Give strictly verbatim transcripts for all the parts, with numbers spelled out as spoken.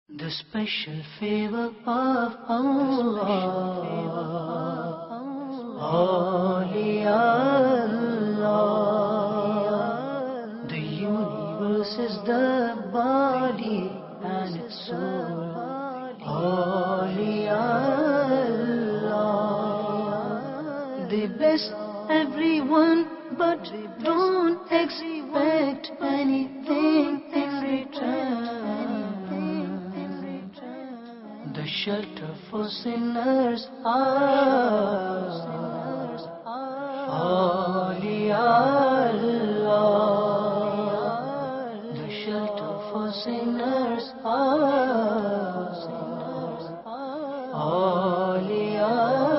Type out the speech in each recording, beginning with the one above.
The special favor of Allah, Awliya Allah. The universe is the body and its soul, Awliya Allah. They bless everyone but don't expect anything in return. The shelter for sinners are Awliya Allah. The shelter for sinners are Awliya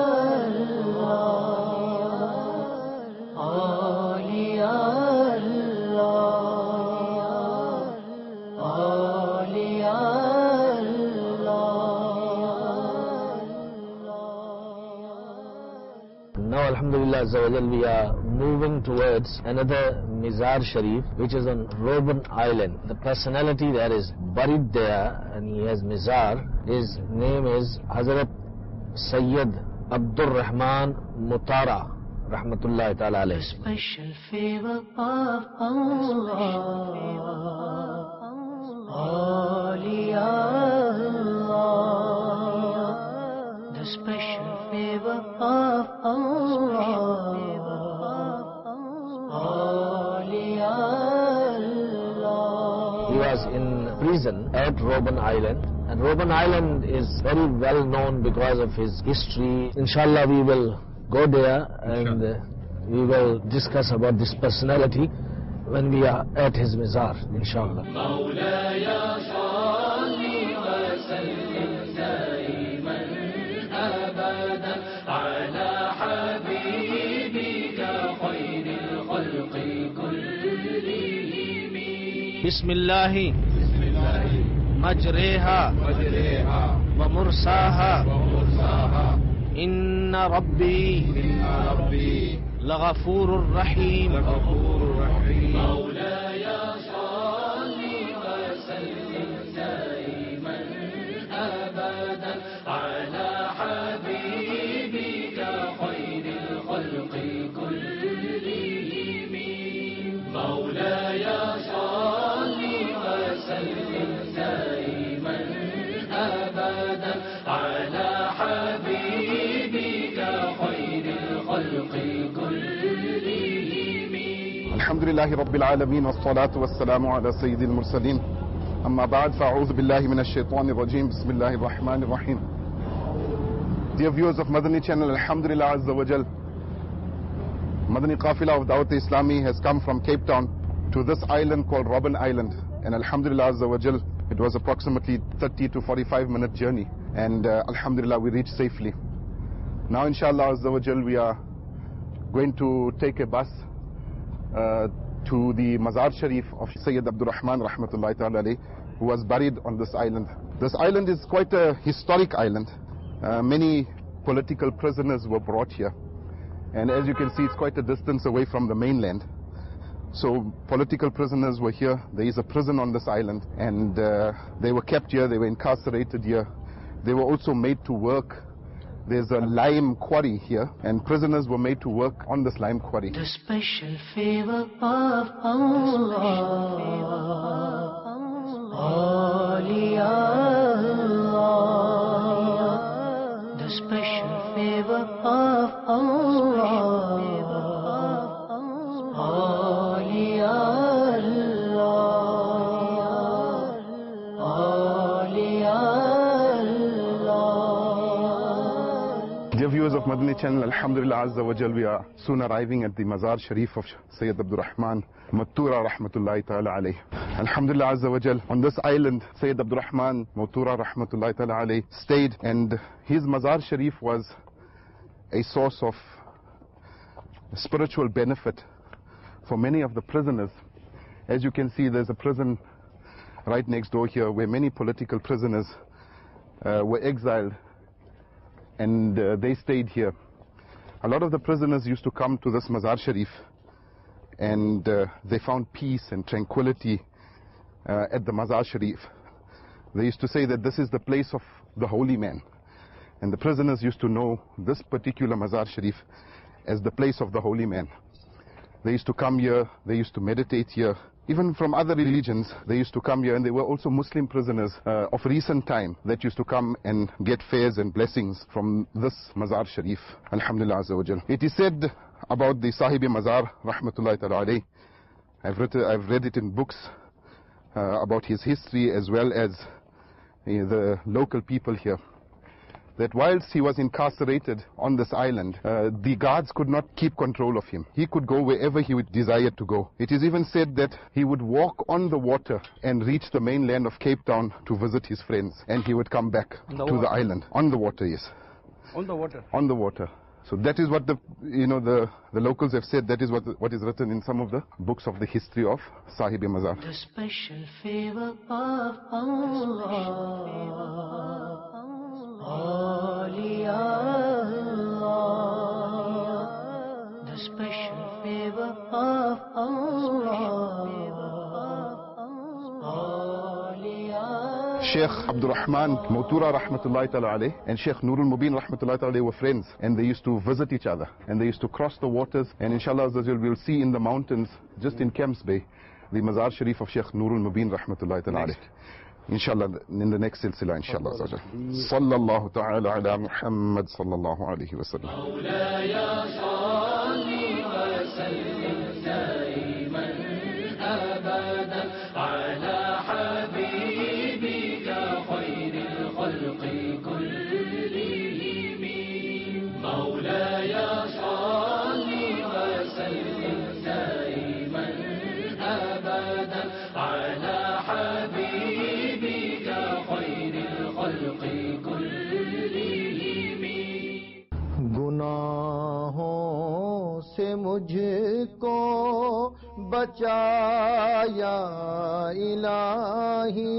Allah. Awliya Allah. Awliya Now, Alhamdulillah, we are moving towards another Mizar Sharif, which is on Robben Island. The personality that is buried there, and he has Mizar, his name is Hazrat Sayyid Abdur Rahman Mutara, Rahmatullahi Ta'ala alayhi. Special favor of Allah, Awliya Allah. The special favor of Allah, Awliya Allah. He was in prison at Robben Island, and Robben Island is very well known because of his history. Inshallah, we will go there and uh, we will discuss about this personality when we are at his Mizar, inshallah. Bismillahi Majreha wa Mursaha Inna Rabbi Laghafurur Rahim. Mawlaya salli wa sallim daiman abadan ala habibika khairil khalqi kullihim. Mawlaya salli wa sallim daiman abadan ala habibika khairil khalqi kullihim. Alhamdulillahi Rabbil Alameen, wassalatu wassalamu ala Sayyidil Mursaleen. Amma ba'd, fa'a'udhu billahi minash shaitanir rajim, bismillahir rahmanir rahim. Dear viewers of Madani channel, Alhamdulillah Azza wa Jal, Madani Qafila of Dawat Islami has come from Cape Town to this island called Robben Island. And Alhamdulillah Azza wa Jal, it was approximately thirty to forty-five minute journey. And uh, Alhamdulillah, we reached safely. Now inshallah Azza wa Jal, we are going to take a bus Uh, to the Mazar Sharif of Sayyid Abdur Rahman Rahmatullahi Ta'ala alayhi, who was buried on this island. This island is quite a historic island. Uh, many political prisoners were brought here. And as you can see, it's quite a distance away from the mainland. So political prisoners were here. There is a prison on this island. And uh, they were kept here, they were incarcerated here. They were also made to work. There's a lime quarry here, and prisoners were made to work on this lime quarry. The special favor of Allah, Awliya Allah. The special favor of Allah, Awliya Allah. Awliya Dear viewers of Madani channel, Alhamdulillah Azza wa Jal, we are soon arriving at the Mazar Sharif of Sayyid Abdur Rahman Muttura Rahmatullahi Ta'ala alayhi. Alhamdulillah Azza wa Jal, on this island, Sayyid Abdur Rahman Muttura Rahmatullahi Ta'ala alayhi stayed, and his Mazar Sharif was a source of spiritual benefit for many of the prisoners. As you can see, there's a prison right next door here where many political prisoners uh, were exiled, and uh, they stayed here. A lot of the prisoners used to come to this Mazar Sharif, and uh, they found peace and tranquility uh, at the Mazar Sharif. They used to say that this is the place of the holy man. And the prisoners used to know this particular Mazar Sharif as the place of the holy man. They used to come here, they used to meditate here. Even from other religions, they used to come here, and there were also Muslim prisoners uh, of recent time that used to come and get fairs and blessings from this Mazar Sharif. Alhamdulillah Azza wa Jal. It is said about the Sahibi Mazar, Rahmatullahi Ta'ala alayh. I've read, I've read it in books uh, about his history as well as uh, the local people here, that whilst he was incarcerated on this island, uh, the guards could not keep control of him. He could go wherever he would desire to go. It is even said that he would walk on the water and reach the mainland of Cape Town to visit his friends, and he would come back the to water. the island. On the water, yes. On the water? On the water. So that is what the, you know, the, the locals have said. That is what, what is written in some of the books of the history of Sahibi Mazar. The special favor of Allah. The special favor of Allah. Sheikh Abdul Rahman Moutura Rahmatullahi Ta'ala alayh and Sheikh Nurul Mubin Rahmatullahi Ta'ala alayh were friends, and they used to visit each other, and they used to cross the waters, and inshallah we will see in the mountains just in Camps Bay the Mazar Sharif of Sheikh Nurul Mubin Rahmatullahi Ta'ala alayh. Inshallah, in the next silsila, inshallah. Sallallahu ta'ala ala Muhammad sallallahu alayhi wa sallam. Mawlaya salli wa sallim daiman abadan ala habibika khayril khalqi kullihim. Mawlaya salli wa sallim daiman abadan ala habibika گناہوں سے مجھ کو بچایا الہی،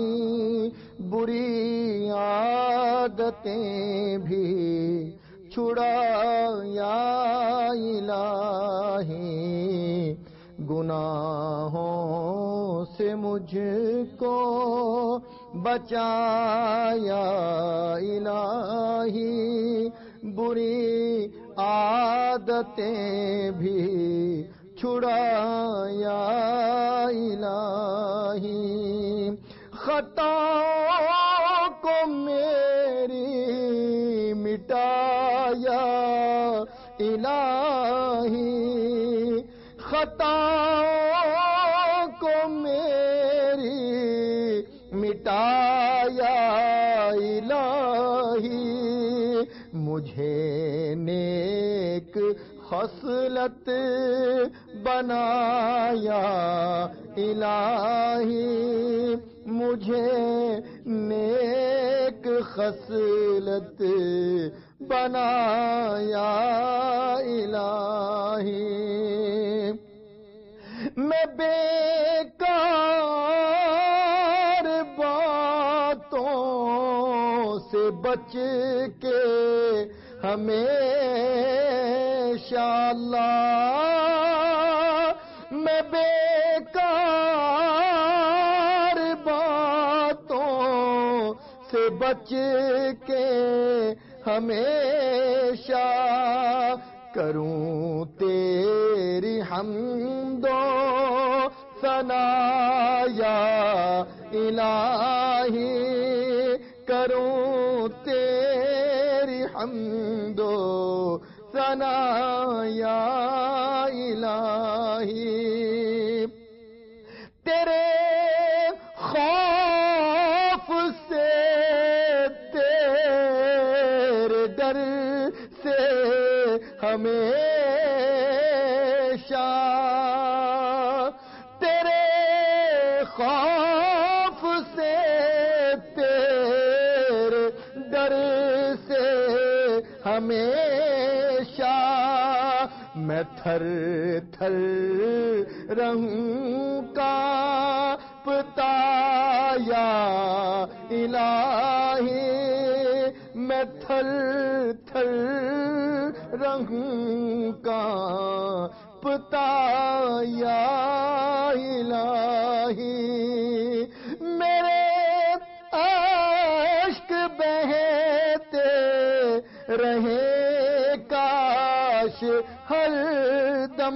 بری عادتیں بھی چھڑایا الہی، گناہوں سے مجھ کو بچایا الہی، بری عادتیں بھی چھڑایا الہی، خطاؤں کو میری مٹایا الہی، خطاؤں کو میری مٹایا الہی، مجھے نیک خصلت بنایا الہی، مجھے نیک خصلت بنایا الہی، میں بیکار باتوں سے بچ کے ہمیشہ اللہ، میں بیکار باتوں سے بچ کے ہمیشہ کروں تیری حمد و ثنا یا الہی، کروں تیری حمد و ثنا یا الہی، تیرے خوف سے تیرے ڈر سے ہمیشہ، تیرے خوف سے تیرے ڈر سے ہمیشہ، میں تھر تھر رہوں کانپتا یا الہی، میں تھر تھر رہوں کانپتا یا الہی، میرے کاش ہر دم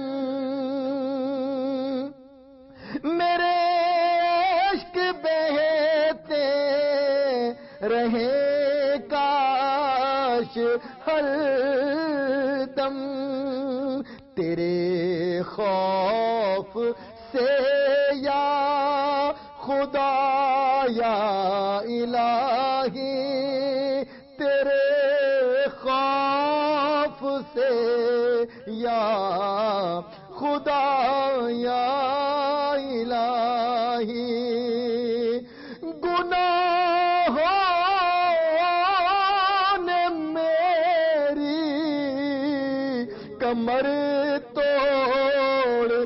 میرے عشق بہتے رہے کاش ہر دم تیرے خوف سے یا خدا یا الہی تیرے خوف سے یا خدا یا الہی گناہوں نے میری کمر توڑ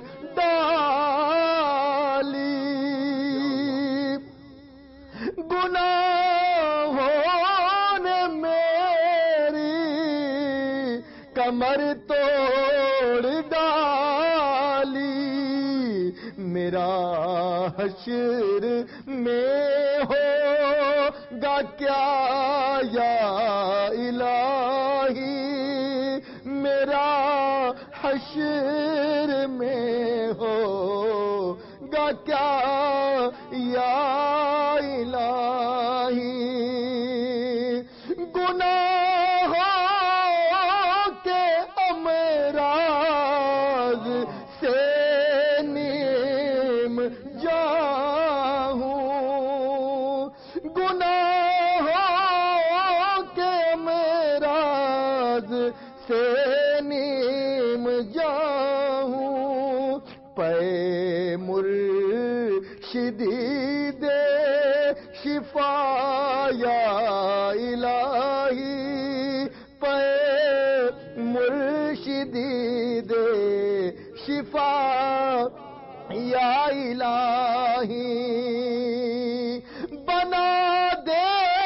ڈالی گناہوں نے میری کمر توڑ ڈالی میرا حشر میں ہوگا کیا یا الہی میرا حشر میں ہوگا کیا یا الہی گناہوں کے امراض سے نیم جاؤں گناہوں کے امراض سے نیم جاؤں پے مرشدی دے شفا یا الہی پے مرشدی دے شفا یا الہی بنا دے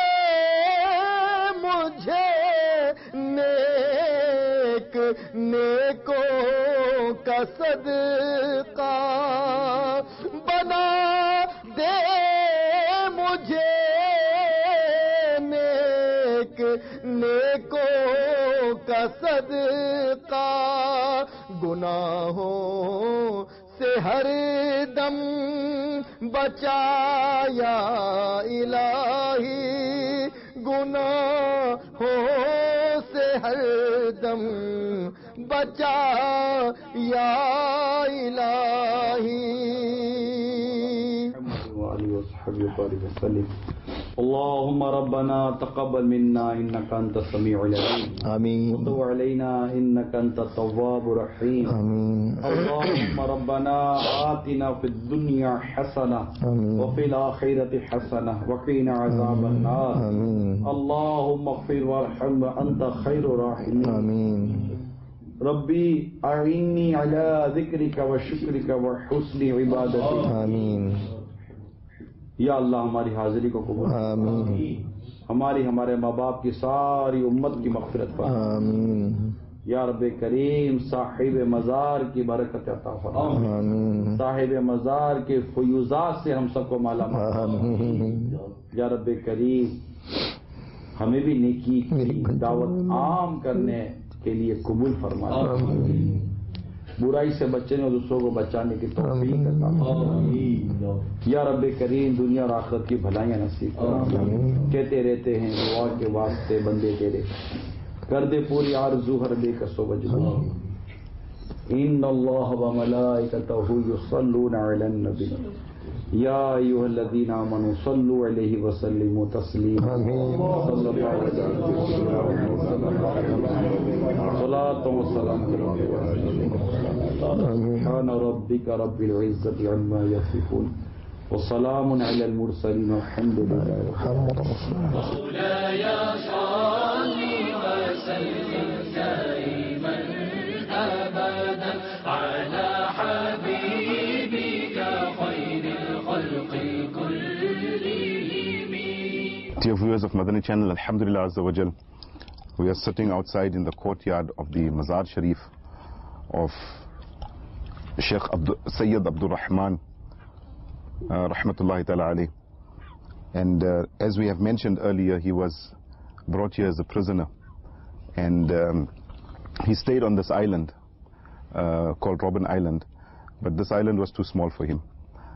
مجھے نیک نیکوں کا صدقہ بنا دے مجھے نیک نیکوں کا صدقہ گناہوں سے ہر دم بچایا الہی گناہوں سے ہر دم بچا یا الہی اللهم ربنا تقبل منا انك انت السميع العليم آمين وتب علينا انك انت التواب الرحيم آمين اللهم ربنا آتنا في الدنيا حسنة آمين وفي الآخرة حسنة وقنا عذاب النار آمين اللهم اغفر وارحم وأنت خير الراحمين آمين ربي أعني على ذكرك وشكرك وحسن عبادتك آمين یا اللہ ہماری حاضری کو قبول آمین ہماری ہمارے ماں باپ کی ساری امت کی مغفرت فرما آمین یا رب کریم صاحب مزار کی برکت عطا فرما آمین صاحب مزار کے فیوزات سے ہم سب کو مالا مال آمین یا رب کریم ہمیں بھی نیکی کی دعوت عام کرنے کے لیے قبول فرما برائی سے بچنے اور دوسروں کو بچانے کی توفیق عطا فرما یا رب کریم دنیا اور آخرت کی بھلائیاں نصیب فرما کہتے رہتے ہیں دعا کے واسطے بندے تیرے کر دے پوری آرزو ہر بے کس و مجبور ان اللہ و ملائکتہ یصلون علی النبی یا ایھا الذین آمنوا صلوا علیہ وسلموا تسلیما صلی اللہ علیہ وسلم صلاۃ و سلام سبحان ربک رب العزۃ عما یصفون وسلام علی المرسلین والحمد للہ رب مولاي صل وسلم دائما ابدا على حبيبك خير الخلق كلهم. Dear viewers of Madani Channel, Alhamdulillah Azza wa Jal, we are sitting outside in the courtyard of the Mazar Sharif of Sheikh Abdu, Sayyid Abdul Rahman, uh, Rahmatullahi Ta'ala alayh. And uh, as we have mentioned earlier, he was brought here as a prisoner. And um, he stayed on this island uh, called Robben Island, but this island was too small for him.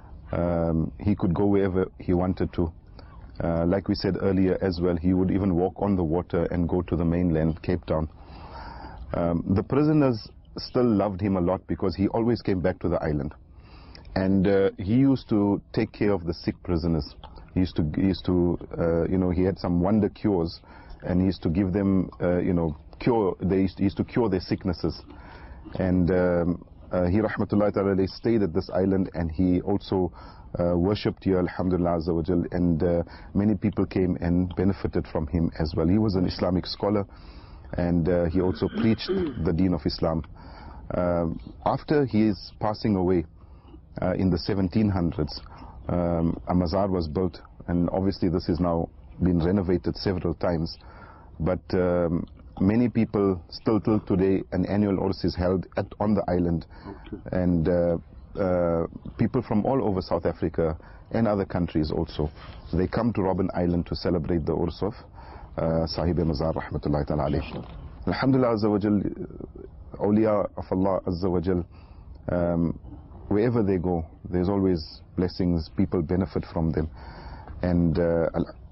Um, he could go wherever he wanted to. Uh, like we said earlier as well, he would even walk on the water and go to the mainland, Cape Town. Um, the prisoners still loved him a lot because he always came back to the island. And uh, he used to take care of the sick prisoners. He used to, he used to uh, you know, he had some wonder cures, and he used to give them, uh, you know, cure, they used, he used to cure their sicknesses. And um, uh, he, rahmatullahi ta'ala, stayed at this island, and he also uh, worshipped here, alhamdulillah azza wa jal, and uh, many people came and benefited from him as well. He was an Islamic scholar, and uh, he also preached the deen of Islam. Uh, after his passing away uh, in the seventeen hundreds, um, a mazar was built, and obviously this has now been renovated several times, but um, many people still till today, an annual Urs is held at, on the island, and uh, uh, people from all over South Africa and other countries also, they come to Robben Island to celebrate the Urs of uh, Sahib Mazar rahmatullahi ta'ala alayhi. Alhamdulillah azza wa jal, awliya of Allah azza wa jal, um, wherever they go, there's always blessings, people benefit from them. And uh,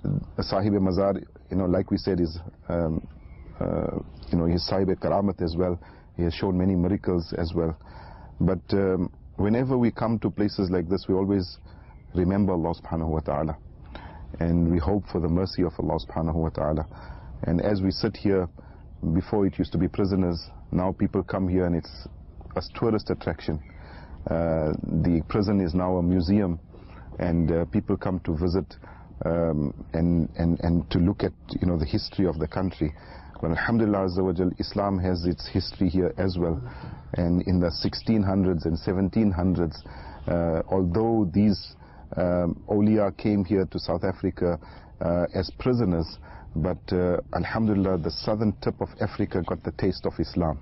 Sahib Mazar, you know, like we said, is um, uh, you know, his Sahib Karamat as well. He has shown many miracles as well. But um, whenever we come to places like this, we always remember Allah subhanahu wa ta'ala, and we hope for the mercy of Allah subhanahu wa ta'ala. And as we sit here, before it used to be prisoners, now people come here and it's a tourist attraction. Uh, the prison is now a museum, and uh, people come to visit um, and, and, and to look at, you know, the history of the country. Well, alhamdulillah azza wa jal, Islam has its history here as well. And in the sixteen hundreds and seventeen hundreds, uh, although these um, awliya came here to South Africa uh, as prisoners, but uh, alhamdulillah, the southern tip of Africa got the taste of Islam.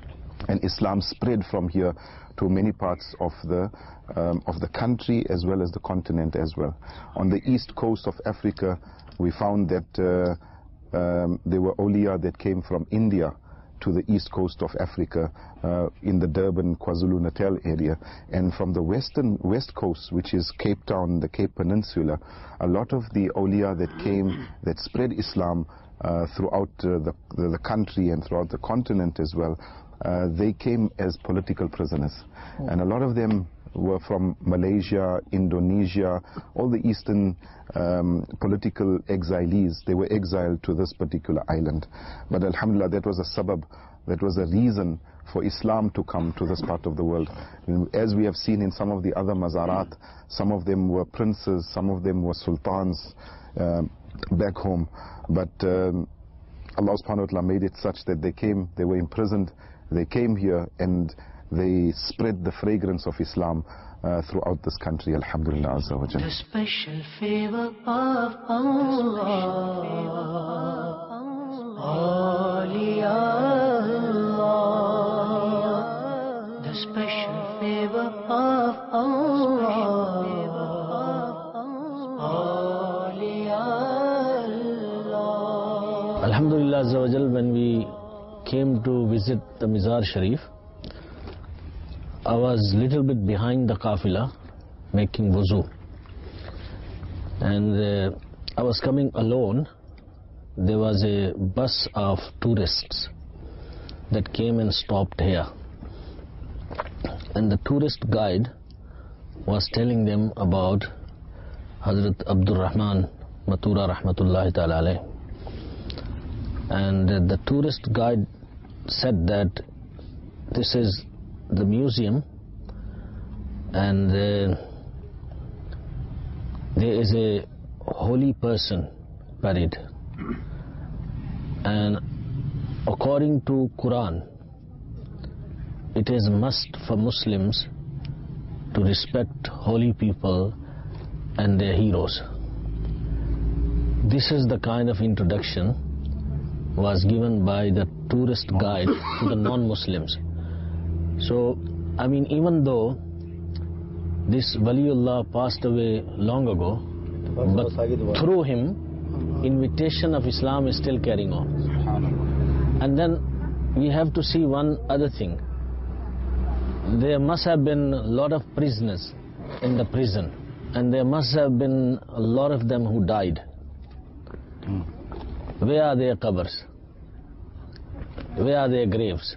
And Islam spread from here to many parts of the um, of the country as well as the continent as well. On the east coast of Africa, we found that uh, um, there were awliya that came from India to the east coast of Africa, uh, in the Durban, KwaZulu-Natal area. And from the western west coast, which is Cape Town, the Cape Peninsula, a lot of the awliya that came, that spread Islam uh, throughout uh, the, the, the country and throughout the continent as well, uh, they came as political prisoners. And a lot of them were from Malaysia, Indonesia, all the eastern um, political exilees. They were exiled to this particular island. But alhamdulillah, that was a sabab, that was a reason for Islam to come to this part of the world. As we have seen in some of the other mazarat, some of them were princes, some of them were sultans um, back home. But um, Allah subhanahu wa ta'ala made it such that they came, they were imprisoned, they came here and they spread the fragrance of Islam uh, throughout this country, alhamdulillah azza wa jal. The special favor of Allah, awliya Allah, the special favor of Allah, awliya Allah. Alhamdulillah azza wa jal, when we came to visit the Mizar Sharif, I was little bit behind the Qafila making wuzu, and uh, I was coming alone. There was a bus of tourists that came and stopped here, and the tourist guide was telling them about Hazrat Abdul Rahman Mathura rahmatullahi ta'ala alayh. And uh, the tourist guide said that this is the museum, and uh, there is a holy person buried, and according to Quran, it is must for Muslims to respect holy people and their heroes. This is the kind of introduction was given by the tourist guide to the non-Muslims. So, I mean, even though this Waliullah passed away long ago, but through him, invitation of Islam is still carrying on. And then we have to see one other thing. There must have been a lot of prisoners in the prison, and there must have been a lot of them who died. Hmm. Where are their qabrs? Where are their graves?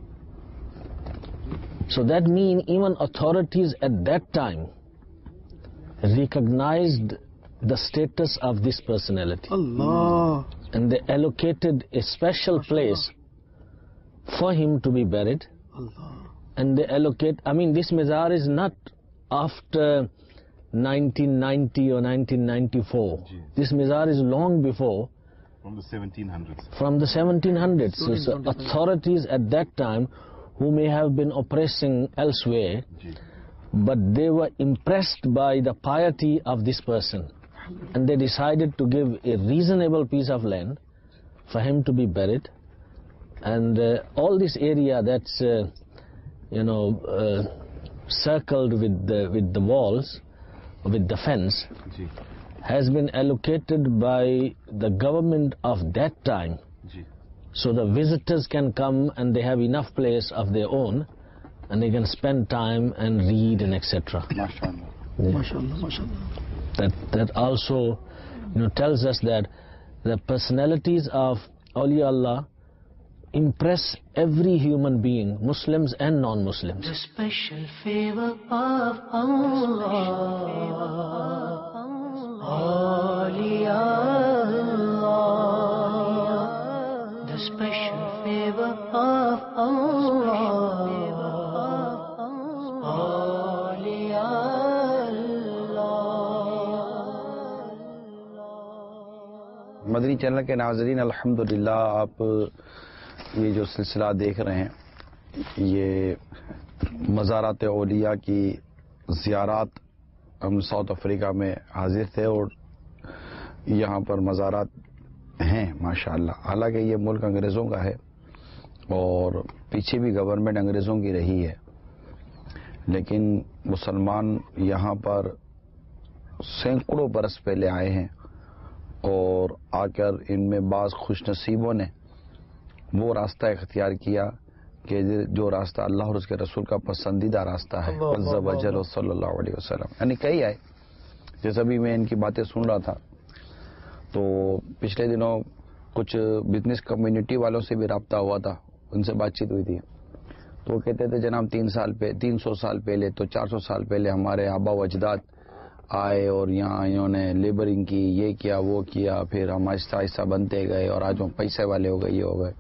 So that means even authorities at that time recognized the status of this personality. Allah. And they allocated a special place for him to be buried. Allah. And they allocate, I mean, this Mizar is not after nineteen ninety or nineteen ninety-four. This Mizar is long before. From the seventeen hundreds. From the seventeen hundreds. So, so authorities at that time, who may have been oppressing elsewhere, but they were impressed by the piety of this person. And they decided to give a reasonable piece of land for him to be buried. And uh, all this area that's, uh, you know, uh, circled with the, with the walls, with the fence, has been allocated by the government of that time. So the visitors can come and they have enough place of their own, and they can spend time and read and et cetera. MashaAllah. Yeah. MashaAllah, MashaAllah. That that also, you know, tells us that the personalities of Awliya Allah impress every human being, Muslims and non-Muslims. The special favor of Allah, Awliya Allah, the special favor of Allah, Awliya Allah. Madani channel کے ناظرین، الحمدللہ آپ یہ جو سلسلہ دیکھ رہے ہیں، یہ مزارات اولیاء کی زیارات، ہم ساؤتھ افریقہ میں حاضر تھے اور یہاں پر مزارات ہیں ماشاءاللہ. حالانکہ یہ ملک انگریزوں کا ہے اور پیچھے بھی گورنمنٹ انگریزوں کی رہی ہے، لیکن مسلمان یہاں پر سینکڑوں برس پہلے آئے ہیں اور آ کر ان میں بعض خوش نصیبوں نے وہ راستہ اختیار کیا کہ جو راستہ اللہ اور اس کے رسول کا پسندیدہ راستہ ہے، عز و جل صلی اللہ علیہ وسلم. یعنی کئی آئے، جیسے ابھی میں ان کی باتیں سن رہا تھا تو پچھلے دنوں کچھ بزنس کمیونٹی والوں سے بھی رابطہ ہوا تھا، ان سے بات چیت ہوئی تھی، تو وہ کہتے تھے جناب تین سال پہ تین سو سال پہلے تو چار سو سال پہلے ہمارے آبا و اجداد آئے اور یہاں انہوں نے لیبرنگ کی، یہ کیا وہ کیا، پھر ہم آہستہ آہستہ بنتے گئے اور آج ہم پیسے والے ہو گئے، یہ ہو گئے.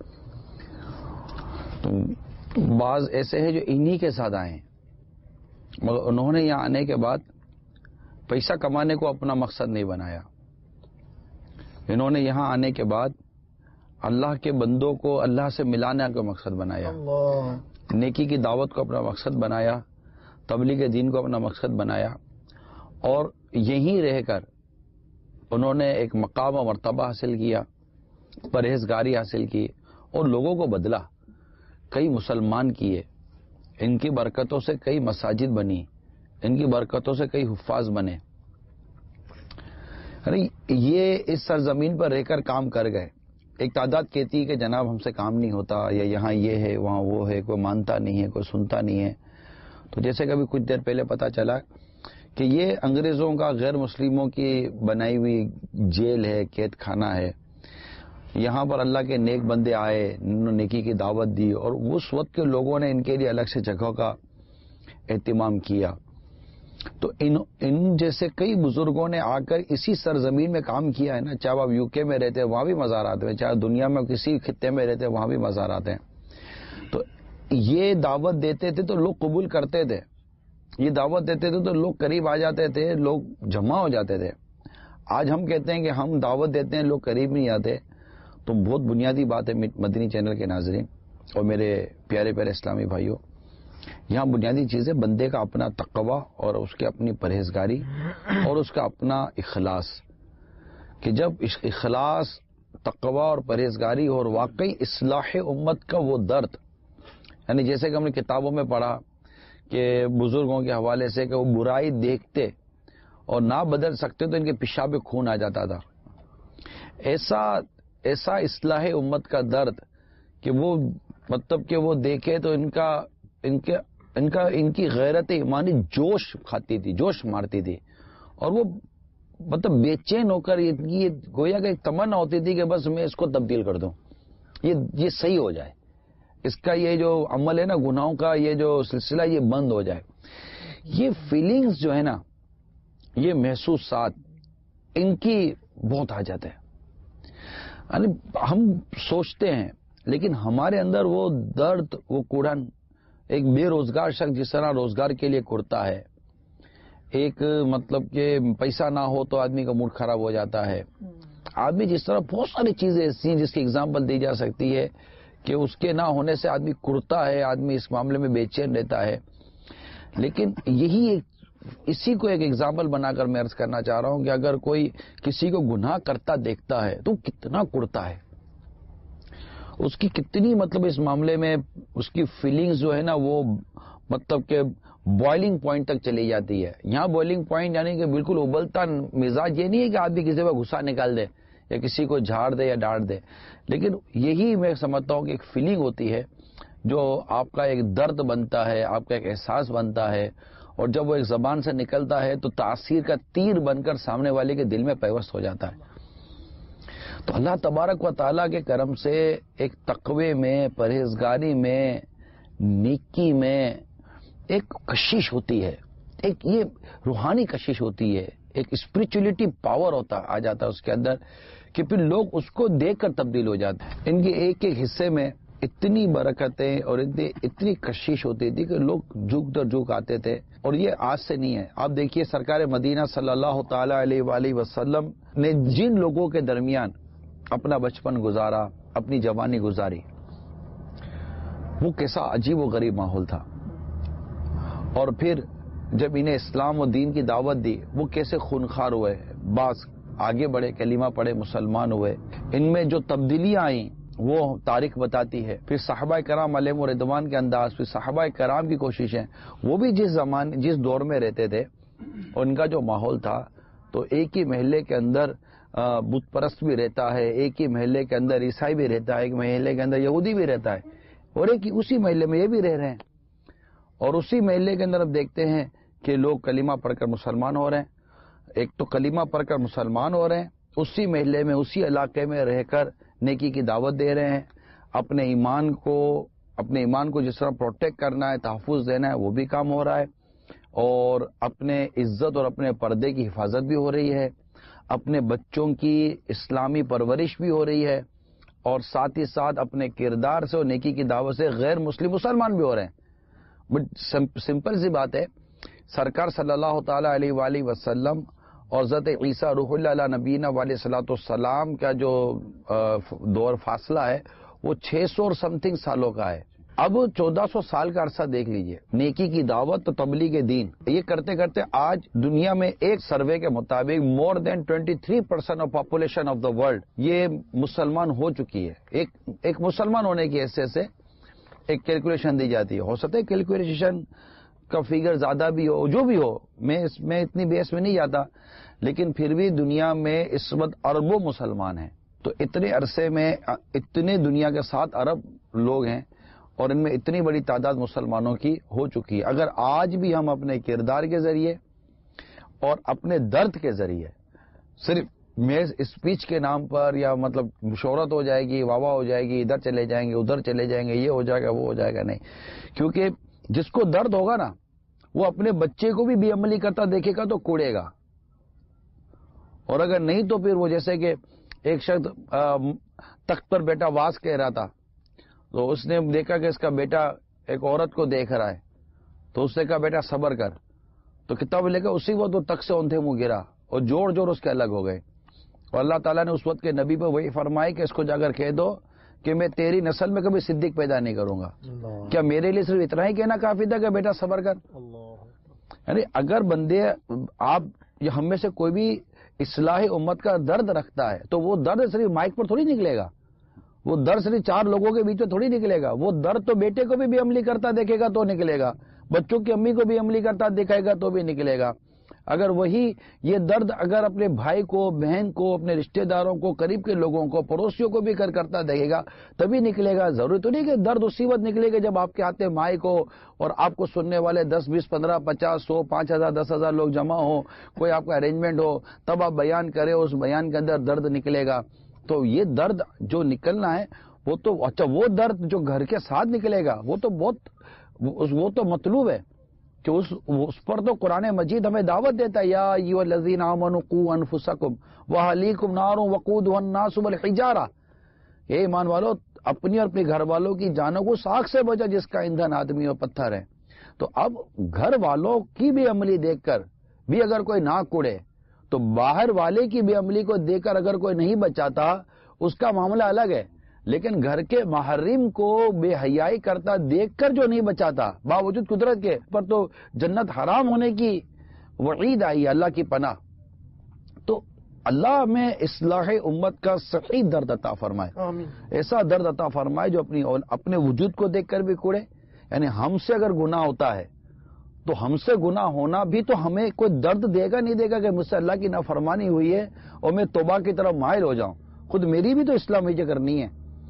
تو بعض ایسے ہیں جو انہی کے ساتھ آئے ہیں، مگر انہوں نے یہاں آنے کے بعد پیسہ کمانے کو اپنا مقصد نہیں بنایا. انہوں نے یہاں آنے کے بعد اللہ کے بندوں کو اللہ سے ملانے کا مقصد بنایا، نیکی کی دعوت کو اپنا مقصد بنایا، تبلیغ دین کو اپنا مقصد بنایا، اور یہیں رہ کر انہوں نے ایک مقام و مرتبہ حاصل کیا، پرہیزگاری حاصل کی اور لوگوں کو بدلا. کئی مسلمان کیے، ان کی برکتوں سے کئی مساجد بنی، ان کی برکتوں سے کئی حفاظ بنے. یہ اس سرزمین پر رہ کر کام کر گئے. ایک تعداد کہتی ہے کہ جناب ہم سے کام نہیں ہوتا، یا یہاں یہ ہے وہاں وہ ہے، کوئی مانتا نہیں ہے، کوئی سنتا نہیں ہے. تو جیسے کہ ابھی کچھ دیر پہلے پتا چلا کہ یہ انگریزوں کا غیر مسلموں کی بنائی ہوئی جیل ہے، قید خانہ ہے. یہاں پر اللہ کے نیک بندے آئے، انہوں نے نیکی کی دعوت دی اور اس وقت کے لوگوں نے ان کے لیے الگ سے جگہوں کا اہتمام کیا. تو ان ان جیسے کئی بزرگوں نے آ کر اسی سرزمین میں کام کیا ہے نا. چاہے آپ یو کے میں رہتے ہیں وہاں بھی مزارات ہیں، چاہے دنیا میں کسی خطے میں رہتے ہیں وہاں بھی مزارات ہیں. تو یہ دعوت دیتے تھے تو لوگ قبول کرتے تھے، یہ دعوت دیتے تھے تو لوگ قریب آ جاتے تھے، لوگ جمع ہو جاتے تھے. آج ہم کہتے ہیں کہ ہم دعوت دیتے ہیں، لوگ قریب نہیں آتے. تو بہت بنیادی بات ہے مدنی چینل کے ناظرین اور میرے پیارے پیارے اسلامی بھائیوں، یہاں بنیادی چیز ہے بندے کا اپنا تقوی اور اس کی اپنی پرہیزگاری اور اس کا اپنا اخلاص. کہ جب اخلاص، تقوی اور پرہیزگاری اور واقعی اصلاح امت کا وہ درد، یعنی جیسے کہ ہم نے کتابوں میں پڑھا کہ بزرگوں کے حوالے سے کہ وہ برائی دیکھتے اور نہ بدل سکتے تو ان کے پیشاب میں خون آ جاتا تھا. ایسا ایسا اصلاح امت کا درد کہ وہ مطلب کہ وہ دیکھے تو ان کا ان کے ان کا ان کی غیرت ایمانی جوش کھاتی تھی، جوش مارتی تھی، اور وہ مطلب بے چین ہو کر یہ گویا کہ ایک تمنا ہوتی تھی کہ بس میں اس کو تبدیل کر دوں، یہ یہ صحیح ہو جائے، اس کا یہ جو عمل ہے نا گناہوں کا یہ جو سلسلہ یہ بند ہو جائے. یہ فیلنگز جو ہے نا، یہ محسوسات ان کی بہت حاجت ہے. یعنی ہم سوچتے ہیں لیکن ہمارے اندر وہ درد، وہ کوڑھن، ایک بے روزگار شخص جس طرح روزگار کے لیے کرتا ہے، ایک مطلب کہ پیسہ نہ ہو تو آدمی کا موڈ خراب ہو جاتا ہے، آدمی جس طرح بہت ساری چیزیں ایسی ہیں جس کی اگزامپل دی جا سکتی ہے کہ اس کے نہ ہونے سے آدمی کرتا ہے، آدمی اس معاملے میں بے چین رہتا ہے. لیکن یہی ایک اسی کو ایک ایگزامپل بنا کر میں عرض کرنا چاہ رہا ہوں کہ اگر کوئی کسی کو گناہ کرتا دیکھتا ہے تو کتنا کرتا ہے، اس کی کتنی مطلب اس معاملے میں اس کی فیلنگز جو ہے نا وہ مطلب کہ بوائلنگ پوائنٹ تک چلی جاتی ہے. یہاں بوائلنگ پوائنٹ یعنی کہ بالکل ابلتا مزاج یہ نہیں ہے کہ آدمی کسی پہ غصہ نکال دے یا کسی کو جھاڑ دے یا ڈانٹ دے، لیکن یہی میں سمجھتا ہوں کہ ایک فیلنگ ہوتی ہے جو آپ کا ایک درد بنتا ہے، آپ کا ایک احساس بنتا ہے، اور جب وہ ایک زبان سے نکلتا ہے تو تاثیر کا تیر بن کر سامنے والے کے دل میں پیوست ہو جاتا ہے. تو اللہ تبارک و تعالیٰ کے کرم سے ایک تقوی میں، پرہیزگاری میں، نیکی میں ایک کشش ہوتی ہے، ایک یہ روحانی کشش ہوتی ہے، ایک اسپرچولیٹی پاور ہوتا آ جاتا ہے اس کے اندر کہ پھر لوگ اس کو دیکھ کر تبدیل ہو جاتے ہیں. ان کے ایک ایک حصے میں اتنی برکتیں اور اتنی کشش ہوتی تھی کہ لوگ جھک در جھک آتے تھے. اور یہ آج سے نہیں ہے. آپ دیکھیے سرکار مدینہ صلی اللہ تعالی علیہ وآلہ وسلم نے جن لوگوں کے درمیان اپنا بچپن گزارا، اپنی جوانی گزاری، وہ کیسا عجیب و غریب ماحول تھا. اور پھر جب انہیں اسلام و دین کی دعوت دی وہ کیسے خونخوار ہوئے، بعض آگے بڑھے، کلمہ پڑھے، مسلمان ہوئے. ان میں جو تبدیلیاں آئیں وہ تاریخ بتاتی ہے. پھر صحابہ کرام علیہم رضوان کے انداز، پھر صحابہ کرام کی کوششیں، وہ بھی جس زمان جس دور میں رہتے تھے ان کا جو ماحول تھا، تو ایک ہی محلے کے اندر بت پرست بھی رہتا ہے، ایک ہی محلے کے اندر عیسائی بھی رہتا ہے، ایک محلے کے اندر یہودی بھی رہتا ہے، اور ایک ہی اسی محلے میں یہ بھی رہ رہے ہیں. اور اسی محلے کے اندر اب دیکھتے ہیں کہ لوگ کلمہ پڑھ کر مسلمان ہو رہے ہیں. ایک تو کلمہ پڑھ کر مسلمان ہو رہے ہیں، اسی محلے میں، اسی علاقے میں رہ کر نیکی کی دعوت دے رہے ہیں. اپنے ایمان کو اپنے ایمان کو جس طرح پروٹیکٹ کرنا ہے، تحفظ دینا ہے، وہ بھی کام ہو رہا ہے. اور اپنے عزت اور اپنے پردے کی حفاظت بھی ہو رہی ہے، اپنے بچوں کی اسلامی پرورش بھی ہو رہی ہے، اور ساتھ ہی ساتھ اپنے کردار سے اور نیکی کی دعوت سے غیر مسلم مسلمان بھی ہو رہے ہیں. بٹ سمپل سی بات ہے، سرکار صلی اللہ تعالی علیہ وآلہ وسلم اور حضرت عیسیٰ روح اللہ علیہ نبینا علیہ صلاۃ والسلام کا جو دور فاصلہ ہے وہ چھ سو اور سم تھنگ سالوں کا ہے. اب چودہ سو سال کا عرصہ دیکھ لیجئے، نیکی کی دعوت تو تبلیغ دین، یہ کرتے کرتے آج دنیا میں ایک سروے کے مطابق more than twenty three percent of population of the world یہ مسلمان ہو چکی ہے. ایک ایک مسلمان ہونے کی حیثیت سے ایک کیلکولیشن دی جاتی ہے. ہو سکتا ہے کیلکولیشن کا فگر زیادہ بھی ہو، جو بھی ہو، میں اس میں اتنی بیس میں نہیں جاتا، لیکن پھر بھی دنیا میں اس وقت اربوں مسلمان ہیں. تو اتنے عرصے میں اتنے دنیا کے سات ارب لوگ ہیں اور ان میں اتنی بڑی تعداد مسلمانوں کی ہو چکی ہے. اگر آج بھی ہم اپنے کردار کے ذریعے اور اپنے درد کے ذریعے صرف میز اسپیچ کے نام پر یا مطلب شہرت ہو جائے گی، واہ واہ ہو جائے گی، ادھر چلے جائیں گے، ادھر چلے جائیں گے، یہ ہو جائے گا، وہ ہو جائے گا، نہیں. کیونکہ جس کو درد ہوگا نا وہ اپنے بچے کو بھی بے عملی کرتا دیکھے گا تو کوڑے گا، اور اگر نہیں تو پھر وہ جیسے کہ ایک شخص تخت پر بیٹا واز کہہ رہا تھا، تو اس نے دیکھا کہ اس کا بیٹا ایک عورت کو دیکھ رہا ہے، تو اس نے کہا بیٹا صبر کر، تو کتاب لے کر اسی وقت وہ تخت سے اونھے منہ گرا اور جوڑ جوڑ اس کے الگ ہو گئے. اور اللہ تعالیٰ نے اس وقت کے نبی پر وہی فرمائے کہ اس کو جا کر کہہ دو کہ میں تیری نسل میں کبھی صدیق پیدا نہیں کروں گا. کیا میرے لیے صرف اتنا ہی کہنا کافی تھا کہ بیٹا صبر کر؟ یعنی اگر بندے آپ یا ہم میں سے کوئی بھی اصلاح امت کا درد رکھتا ہے تو وہ درد صرف مائک پر تھوڑی نکلے گا، وہ درد صرف چار لوگوں کے بیچ میں تھوڑی نکلے گا. وہ درد تو بیٹے کو بھی بے عملی کرتا دیکھے گا تو نکلے گا، بچوں کی امی کو بھی عملی کرتا دکھائے گا تو بھی نکلے گا. اگر وہی یہ درد اگر اپنے بھائی کو، بہن کو، اپنے رشتہ داروں کو، قریب کے لوگوں کو، پڑوسیوں کو بھی کر کرتا دیکھے گا تبھی نکلے گا. ضروری تو نہیں کہ درد اسی وقت نکلے گا جب آپ کے ہاتھ مائک ہو اور آپ کو سننے والے دس بیس پندرہ پچاس سو پانچ ہزار دس ہزار لوگ جمع ہو، کوئی آپ کا ارینجمنٹ ہو، تب آپ بیان کریں، اس بیان کے اندر درد نکلے گا. تو یہ درد جو نکلنا ہے وہ تو اچھا، وہ درد جو گھر کے ساتھ نکلے گا وہ تو بہت وہ تو مطلوب ہے کہ اس اس پر تو قرآن مجید ہمیں دعوت دیتا ہے، یا ایھا الذین آمنوا قوا انفسکم واہلیکم نار وقودھا الناس والحجارہ. اے ایمان والو، اپنی اور اپنے گھر والوں کی جانوں کو آگ سے بچا جس کا ایندھن آدمی اور پتھر ہے. تو اب گھر والوں کی بھی عملی دیکھ کر بھی اگر کوئی ناک کوڑے تو باہر والے کی بھی عملی کو دیکھ کر اگر کوئی نہیں بچاتا اس کا معاملہ الگ ہے. لیکن گھر کے محرم کو بے حیائی کرتا دیکھ کر جو نہیں بچاتا باوجود قدرت کے پر تو جنت حرام ہونے کی وعید آئی، اللہ کی پناہ. تو اللہ میں اصلاح امت کا صحیح درد عطا فرمائے، ایسا درد عطا فرمائے جو اپنی اپنے وجود کو دیکھ کر بھی کوڑے. یعنی ہم سے اگر گناہ ہوتا ہے تو ہم سے گناہ ہونا بھی تو ہمیں کوئی درد دے گا نہیں دے گا کہ مجھ سے اللہ کی نافرمانی ہوئی ہے اور میں توبہ کی طرف مائل ہو جاؤں. خود میری بھی تو اصلاح مجھے کرنی ہے.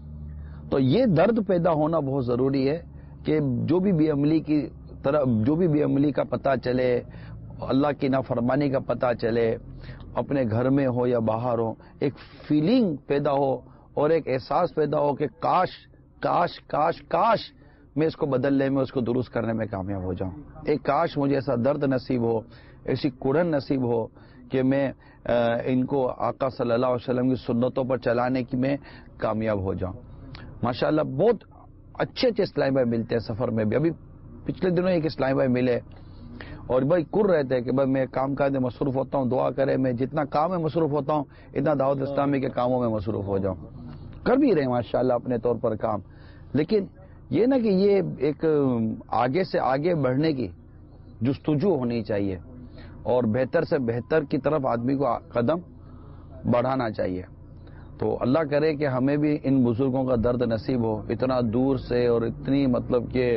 تو یہ درد پیدا ہونا بہت ضروری ہے کہ جو بھی بے عملی کی طرف جو بھی بے عملی کا پتہ چلے، اللہ کی نافرمانی کا پتہ چلے، اپنے گھر میں ہو یا باہر ہو، ایک فیلنگ پیدا ہو اور ایک احساس پیدا ہو کہ کاش کاش کاش کاش میں اس کو بدلنے میں، اس کو درست کرنے میں کامیاب ہو جاؤں. ایک کاش مجھے ایسا درد نصیب ہو، ایسی کڑن نصیب ہو کہ میں ان کو آقا صلی اللہ علیہ وسلم کی سنتوں پر چلانے کی میں کامیاب ہو جاؤں. ماشاءاللہ بہت اچھے اچھے اسلامی بھائی ملتے ہیں سفر میں بھی. ابھی پچھلے دنوں ایک اسلامی بھائی ملے اور بھائی کر رہے تھے کہ بھائی میں کام کاج میں مصروف ہوتا ہوں، دعا کرے میں جتنا کام میں مصروف ہوتا ہوں اتنا دعوت اسلامی کے کاموں میں مصروف ہو جاؤں. کر بھی رہے ہیں ماشاءاللہ اپنے طور پر کام. لیکن یہ نا کہ یہ ایک آگے سے آگے بڑھنے کی جستجو ہونی چاہیے اور بہتر سے بہتر کی طرف آدمی کو قدم بڑھانا چاہیے. تو اللہ کرے کہ ہمیں بھی ان بزرگوں کا درد نصیب ہو، اتنا دور سے اور اتنی مطلب کہ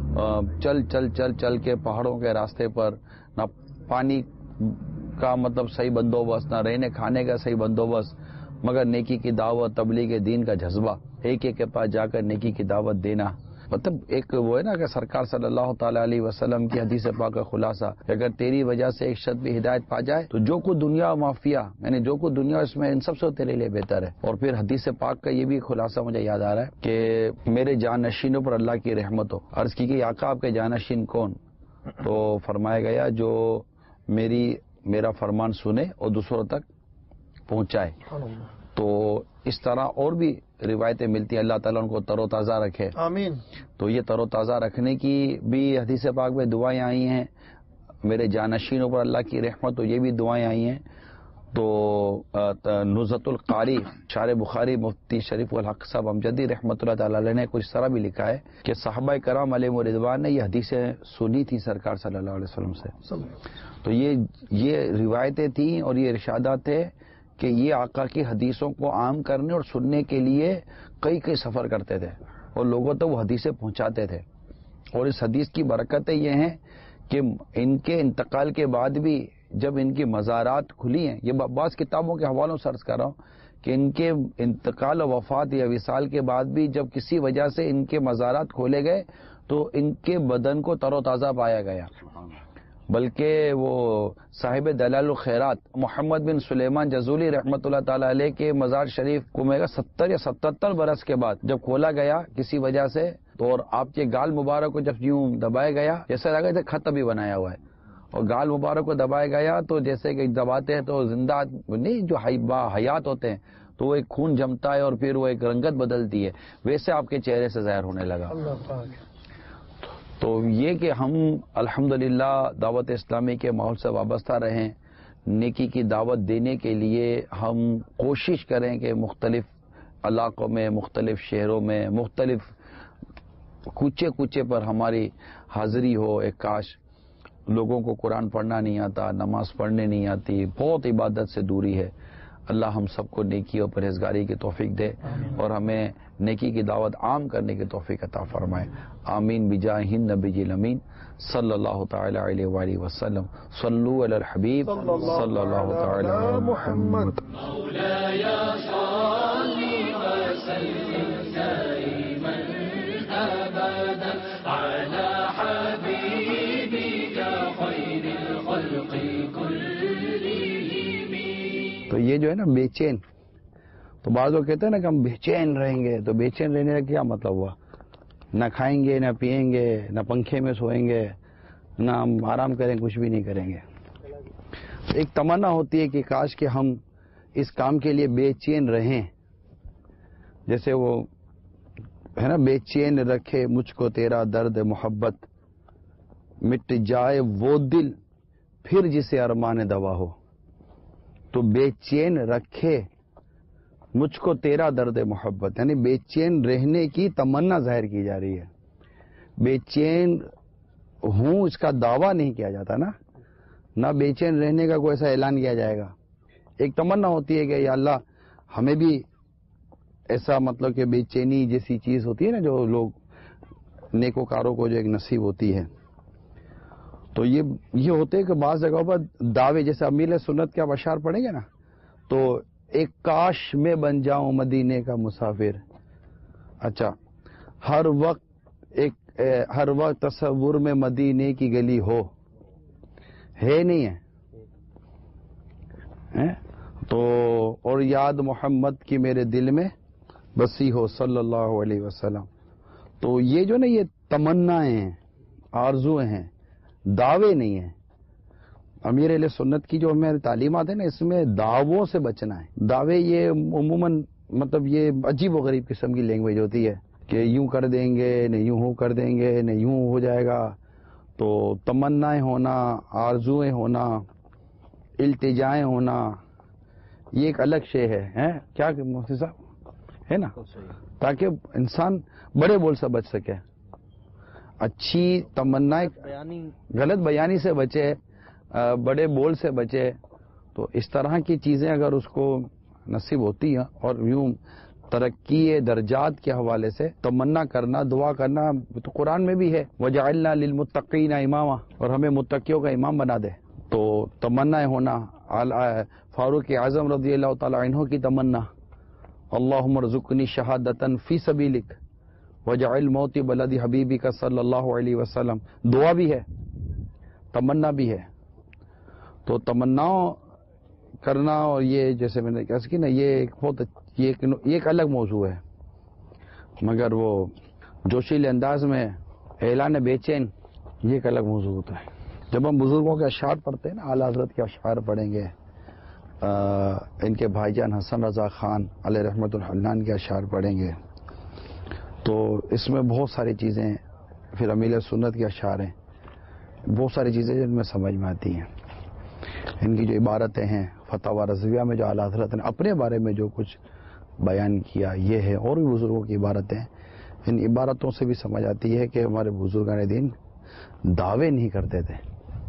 چل چل چل چل کے پہاڑوں کے راستے پر، نہ پانی کا مطلب صحیح بندوبست، نہ رہنے کھانے کا صحیح بندوبست، مگر نیکی کی دعوت، تبلیغ دین کا جذبہ، ایک ایک کے پاس جا کر نیکی کی دعوت دینا. مطلب ایک وہ ہے نا کہ سرکار صلی اللہ تعالی علیہ وسلم کی حدیث پاک کا خلاصہ، اگر تیری وجہ سے ایک شخص بھی ہدایت پا جائے تو جو کچھ دنیا مافیا یعنی جو کچھ دنیا اس میں ان سب سے تیرے لیے بہتر ہے. اور پھر حدیث پاک کا یہ بھی خلاصہ مجھے یاد آ رہا ہے کہ میرے جانشینوں پر اللہ کی رحمت ہو. عرض کی کہ آقا آپ کے جانشین کون؟ تو فرمایا گیا جو میری میرا فرمان سنے اور دوسروں تک پہنچائے. تو اس طرح اور بھی روایتیں ملتی ہیں. اللہ تعالیٰ ان کو تر و تازہ رکھے، آمین. تو یہ تر و تازہ رکھنے کی بھی حدیث پاک میں دعائیں آئی ہیں. میرے جانشینوں پر اللہ کی رحمت، تو یہ بھی دعائیں آئی ہیں. تو نزہۃ القاری شارح بخاری مفتی شریف الحق صاحب امجدی رحمۃ اللہ تعالی علیہ نے کچھ اس طرح بھی لکھا ہے کہ صحابہ کرام علیہم رضوان نے یہ حدیثیں سنی تھی سرکار صلی اللہ علیہ وسلم سے. تو یہ یہ روایتیں تھیں اور یہ ارشادات تھے کہ یہ آقا کی حدیثوں کو عام کرنے اور سننے کے لیے کئی کئی سفر کرتے تھے اور لوگوں تک وہ حدیثیں پہنچاتے تھے. اور اس حدیث کی برکتیں یہ ہیں کہ ان کے انتقال کے بعد بھی جب ان کی مزارات کھلی ہیں، یہ بعض کتابوں کے حوالوں سے عرض کر رہا ہوں کہ ان کے انتقال و وفات یا وصال کے بعد بھی جب کسی وجہ سے ان کے مزارات کھولے گئے تو ان کے بدن کو تر و تازہ پایا گیا. بلکہ وہ صاحب دلال الخیرات محمد بن سلیمان جزولی رحمۃ اللہ تعالی علیہ کے مزار شریف کو میں ستر یا ستتر برس کے بعد جب کھولا گیا کسی وجہ سے، تو اور آپ کے گال مبارک کو جب یوں دبایا گیا جیسے لگا جیسے خط بھی بنایا ہوا ہے، اور گال مبارک کو دبایا گیا تو جیسے کہ دباتے ہیں تو زندہ نہیں جو حیات ہوتے ہیں تو وہ ایک خون جمتا ہے اور پھر وہ ایک رنگت بدلتی ہے، ویسے آپ کے چہرے سے ظاہر ہونے لگا. تو یہ کہ ہم الحمدللہ دعوت اسلامی کے ماحول سے وابستہ رہیں، نیکی کی دعوت دینے کے لیے ہم کوشش کریں کہ مختلف علاقوں میں، مختلف شہروں میں، مختلف کوچے کوچے پر ہماری حاضری ہو. ایک کاش لوگوں کو قرآن پڑھنا نہیں آتا، نماز پڑھنے نہیں آتی، بہت عبادت سے دوری ہے. اللہ ہم سب کو نیکی اور پرہیزگاری کی توفیق دے اور ہمیں نیکی کی دعوت عام کرنے کی توفیق عطا فرمائے. آمین بجاہ النبی الامین صلی اللہ تعالی علیہ وآلہ وسلم. صلو علی الحبیب صلی اللہ تعالی علی محمد. مولاي صل وسلم دائما أبدا على حبيبك خير الخلق كلهم. تو یہ جو ہے نا بے چین، تو بعض لوگ کہتے ہیں نا کہ ہم بے چین رہیں گے، تو بے چین رہنے کا کیا مطلب ہوا؟ نہ کھائیں گے، نہ پیئیں گے، نہ پنکھے میں سوئیں گے، نہ ہم آرام کریں، کچھ بھی نہیں کریں گے. ایک تمنا ہوتی ہے کہ کاش کہ ہم اس کام کے لیے بے چین رہیں. جیسے وہ ہے نا، بے چین رکھے مجھ کو تیرا درد محبت، مٹ جائے وہ دل پھر جسے ارمان دوا ہو. تو بے چین رکھے مجھ کو تیرا درد محبت، یعنی بے چین رہنے کی تمنا ظاہر کی جا رہی ہے. بے چین ہوں اس کا دعویٰ نہیں کیا جاتا نا، نہ بے چین رہنے کا کوئی ایسا اعلان کیا جائے گا. ایک تمنا ہوتی ہے کہ یا اللہ ہمیں بھی ایسا، مطلب کہ بے چینی جیسی چیز ہوتی ہے نا جو لوگ نیکوکاروں کو جو ایک نصیب ہوتی ہے. تو یہ یہ ہوتے کہ بعض جگہوں پر دعوے، جیسے امیر سنت کے آپ اشعار پڑھیں گے نا، تو ایک کاش میں بن جاؤں مدینے کا مسافر. اچھا، ہر وقت ایک ہر وقت تصور میں مدینے کی گلی ہو، ہے نہیں ہے تو، اور یاد محمد کی میرے دل میں بسی ہو صلی اللہ علیہ وسلم. تو یہ جو نا یہ تمنائیں ہیں، آرزویں ہیں، دعوے نہیں ہیں. امیر اہل سنت کی جو ہمیں تعلیمات ہیں نا، اس میں دعووں سے بچنا ہے. دعوے یہ عموماً مطلب یہ عجیب و غریب قسم کی لینگویج ہوتی ہے کہ یوں کر دیں گے، نہ یوں ہو کر دیں گے، نہ یوں ہو جائے گا. تو تمنائیں ہونا، آرزویں ہونا، التجائیں ہونا، یہ ایک الگ شے ہے. ہے کیا مفتی صاحب، ہے نا، تاکہ انسان بڑے بول سے بچ سکے. اچھی تمنائیں، غلط بیانی سے بچے، بڑے بول سے بچے. تو اس طرح کی چیزیں اگر اس کو نصیب ہوتی ہیں، اور یوں ترقی درجات کے حوالے سے تمنا کرنا، دعا کرنا، تو قرآن میں بھی ہے وَجَعَلْنَا لِلْمُتَّقِينَ إِمَامًا، اور ہمیں متقیوں کا امام بنا دے. تو تمنائیں ہونا، فاروق اعظم رضی اللہ تعالی عنہ کی تمنا، اللہم ارزقنی شہادتاً فی سبیلک وجعل موتی بلدی حبیبی کا صلی اللہ علیہ وسلم. دعا بھی ہے، تمنا بھی ہے. تو تمناؤں کرنا، اور یہ جیسے میں نے کہا کہ نا، یہ ایک بہت یہ ایک, یہ ایک الگ موضوع ہے. مگر وہ جوشیل انداز میں اعلان بے چین، یہ ایک الگ موضوع ہوتا ہے. جب ہم بزرگوں کے اشعار پڑھتے ہیں نا، اعلیٰ حضرت کے اشعار پڑھیں گے، ان کے بھائی جان حسن رضا خان علیہ رحمت الحنان کے اشعار پڑھیں گے، تو اس میں بہت ساری چیزیں، پھر امیر سنت کے اشعار ہیں، بہت ساری چیزیں جن میں سمجھ میں آتی ہیں. ان کی جو عبارتیں ہیں، فتاوی رضویہ میں جو اعلیٰ حضرت نے اپنے بارے میں جو کچھ بیان کیا یہ ہے، اور بھی بزرگوں کی عبارتیں، ان عبارتوں سے بھی سمجھ آتی ہے کہ ہمارے بزرگان دین دعوے نہیں کرتے تھے،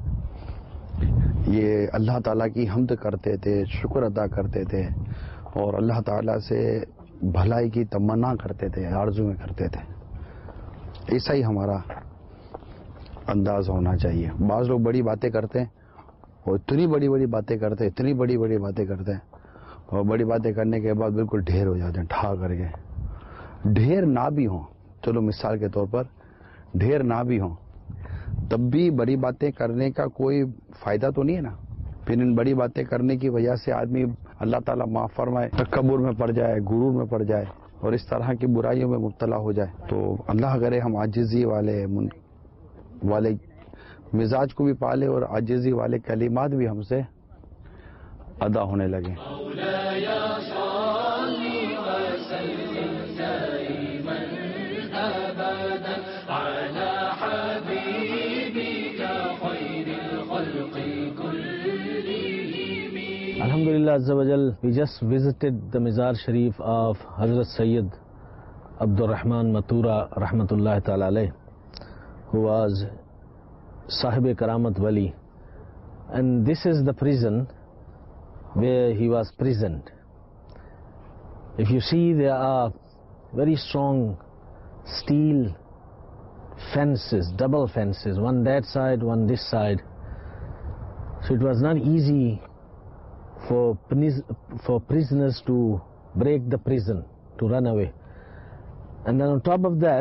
یہ اللہ تعالیٰ کی حمد کرتے تھے، شکر ادا کرتے تھے، اور اللہ تعالیٰ سے بھلائی کی تمنا کرتے تھے، آرزویں کرتے تھے. ایسا ہی ہمارا انداز ہونا چاہیے. بعض لوگ بڑی باتیں کرتے ہیں، اور اتنی بڑی بڑی باتیں کرتے ہیں، اتنی بڑی بڑی باتیں کرتے ہیں، اور بڑی باتیں کرنے کے بعد بالکل ڈھیر ہو جاتے ہیں ٹھا کر کے. ڈھیر نہ بھی ہوں، چلو مثال کے طور پر ڈھیر نہ بھی ہوں، تب بھی بڑی باتیں کرنے کا کوئی فائدہ تو نہیں ہے نا. پھر ان بڑی باتیں کرنے کی وجہ سے آدمی اللہ تعالیٰ معاف فرمائے تکبر میں پڑ جائے، غرور میں پڑ جائے، اور اس طرح کی برائیوں میں مبتلا ہو جائے. تو اللہ کرے ہم عاجزی والے والے مزاج کو بھی پالے، اور عاجزی والے کلمات بھی ہم سے ادا ہونے لگے. Alhamdulillah Azza wa Jal, we just visited the Mizar Sharif of Hazrat Sayyid Abdul Rahman Mathura Rahmatullahi Ta'ala alayh, who was Sahib Karamat Wali. And this is the prison where he was prisoned. If you see, there are very strong steel fences, double fences, one that side, one this side. So it was not easy for, for prisoners to break the prison, to run away. And then on top of that,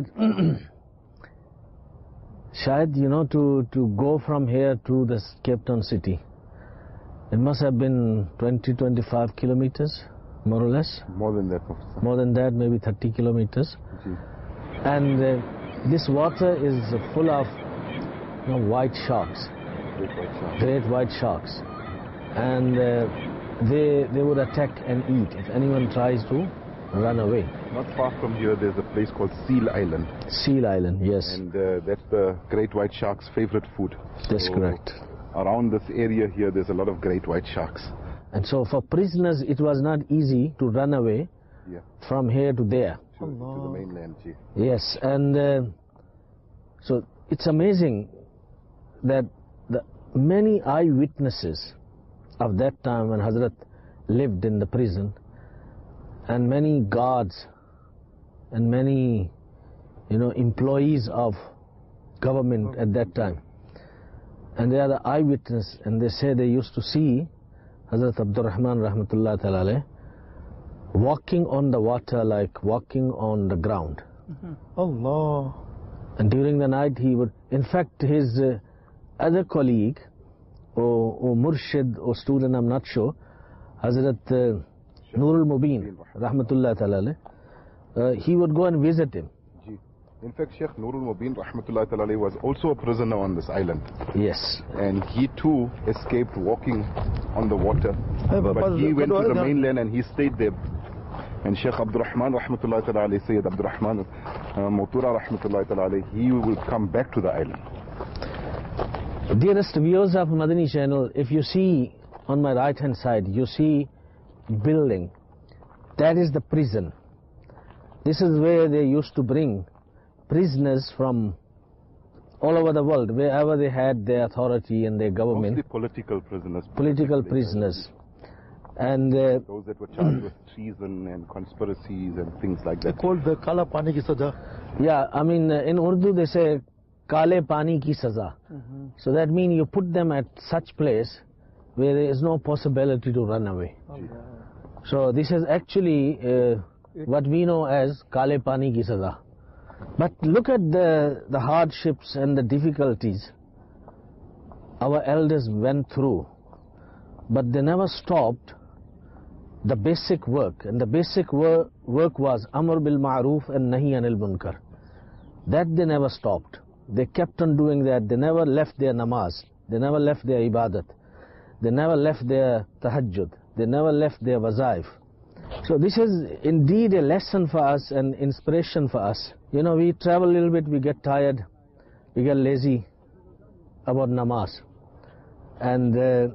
Shayad, you know, to, to go from here to the Cape Town city, it must have been twenty, twenty-five kilometers, more or less. More than that, Professor. More than that, maybe thirty kilometers. Gee. And uh, this water is full of, you know, white sharks, Great white shark. great white sharks. And uh, they, they would attack and eat if anyone tries to run away. Not far from here, there's a place called Seal Island. Seal Island, yes. And uh, that's the great white shark's favorite food. That's So, correct. Around this area here, there's a lot of great white sharks. And so for prisoners, it was not easy to run away Yeah. from here to there. To, to the mainland, gee. Yes, and uh, so it's amazing that the many eyewitnesses of that time when Hazrat lived in the prison, and many guards and many, you know, employees of government at that time, and they are the eyewitness, and they say they used to see Hazrat Abdul Rahman Rahmatullah Ta'ala alayh walking on the water like walking on the ground. Allah. And during the night he would, in fact his uh, other colleague or, or murshid or student, I'm not sure, Hazrat uh, Nurul Mubin Rahmatullah Ta'ala alayh, uh, he would go and visit him. Gee. In fact, Sheikh Nurul Mubin Rahmatullah Ta'ala was also a prisoner on this island. Yes. And he too escaped walking on the water. Hey, but- But but- he went but to the why- mainland and he stayed there. And Sheikh Abdul Rahman Rahmatullah Ta'ala, Sayyid Abdul Rahman uh, Mawtura Rahmatullah Ta'ala, he will come back to the island. Dearest viewers of Madani channel, if you see on my right hand side, you see building. That is the prison. This is where they used to bring prisoners from all over the world, wherever they had their authority and their government. Mostly political prisoners. Political prisoners. And uh, Those that were charged with treason and conspiracies and things like that. Called the Kala Pani ki saja. yeah, I mean, uh, in Urdu they say, Kale Pani ki saza. So that means you put them at such place where there is no possibility to run away. So this is actually uh, what we know as Kale Pani ki saza. But look at the, the hardships and the difficulties our elders went through. But they never stopped the basic work. And the basic wor work was Amr bil Ma'ruf and Nahi Anil Munkar. That they never stopped. They kept on doing that. They never left their namaz. They never left their ibadat. They never left their tahajjud. They never left their wazaif. So this is indeed a lesson for us and inspiration for us. You know, we travel a little bit, we get tired, we get lazy about namaz. And uh,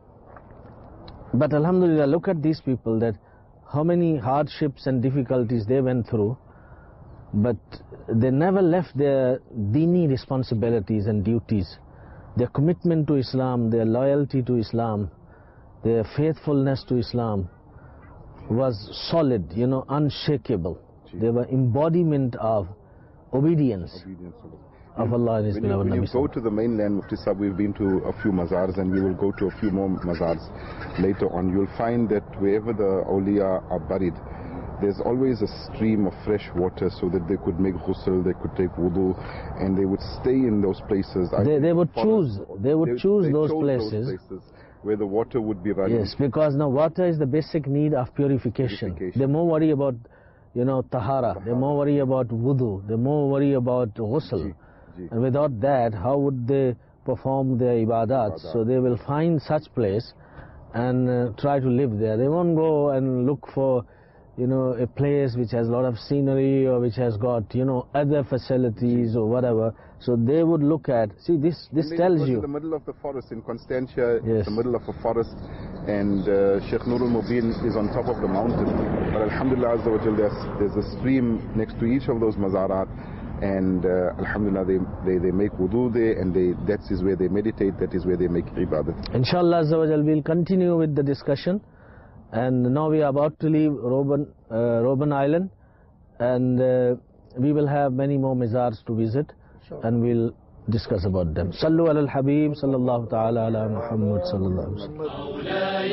but alhamdulillah, look at these people, that how many hardships and difficulties they went through, but they never left their dini responsibilities and duties. Their commitment to Islam, their loyalty to Islam, their faithfulness to Islam was solid, you know, unshakable. They were embodiment of obedience Obedience to Allah. of Allah and His When you, beloved when you Nabi go Sallallahu to the mainland, Mufti Sahib, we've been to a few mazars and we will go to a few more mazars later on. You'll find that wherever the awliya are buried, there's always a stream of fresh water so that they could make ghusl, they could take wudu, and they would stay in those places. I They- think they would forest- choose- they would choose they those chose places. those places where the water would be running. Yes, because now water is the basic need of purification. Purification. They're more worried about, you know, tahara. They're more worried about wudu. They're more worried about ghusl. Ji, ji. And without that, how would they perform their ibadat? Ibadat. So they will find such place and uh, try to live there. They won't go and look for, you know, a place which has a lot of scenery or which has got, you know, other facilities or whatever. So they would look at, see, this this And then it tells was you. in the middle of the forest in Constantia, Yes. the middle of a forest, and uh, Sheikh Nurul Mubin is on top of the mountain. But Alhamdulillah Azza wa Jal, there's, there's a stream next to each of those mazarat, And uh, alhamdulillah, they, they, they make wudu there, and they, that is where they meditate, that is where they make ibadat. Inshallah Azza wa Jal, we'll continue with the discussion. And now we are about to leave Robben, uh, Robben Island, and uh, we will have many more mizars to visit, sure. And we'll discuss about them. Sallu ala al-Habib, sallallahu ta'ala ala Muhammad, sallallahu alayhi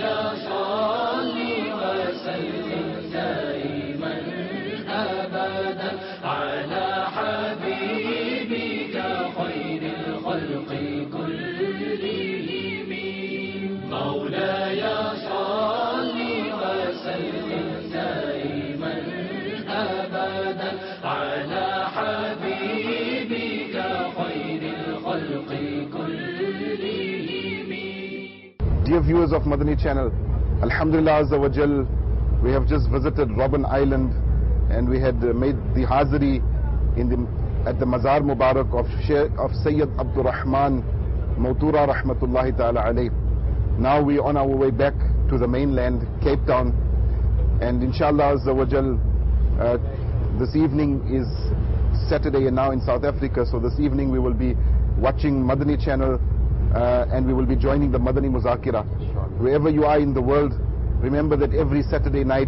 Dear viewers of Madani Channel, Alhamdulillah Azza wa Jal, we have just visited Robben Island, and we had uh, made the Hazri in the, at the Mazar Mubarak of, Shaykh, of Sayyid Abdul Rahman Mautura Rahmatullahi Ta'ala Alayh. Now we are on our way back to the mainland, Cape Town, and inshallah Azza wa Jal, uh, this evening is Saturday and now in South Africa, so this evening we will be watching Madani Channel, uh, and we will be joining the Madani Muzakira. Wherever you are in the world, remember that every Saturday night,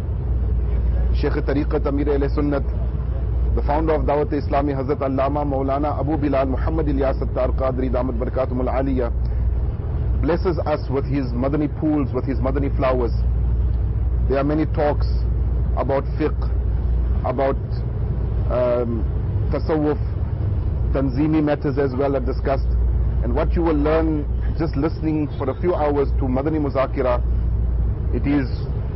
Shaykh Tariqat Amir Ahl Sunnat, the founder of Dawat Islami, Hazrat Allama Maulana Abu Bilal Muhammad Ilyas Attar Qadri Damat Barakatum Al Aliyah, blesses us with his Madani pools, with his Madani flowers. There are many talks about fiqh, about um, tasawwuf, tanzimi matters as well are discussed. And what you will learn just listening for a few hours to Madani Muzakira, it is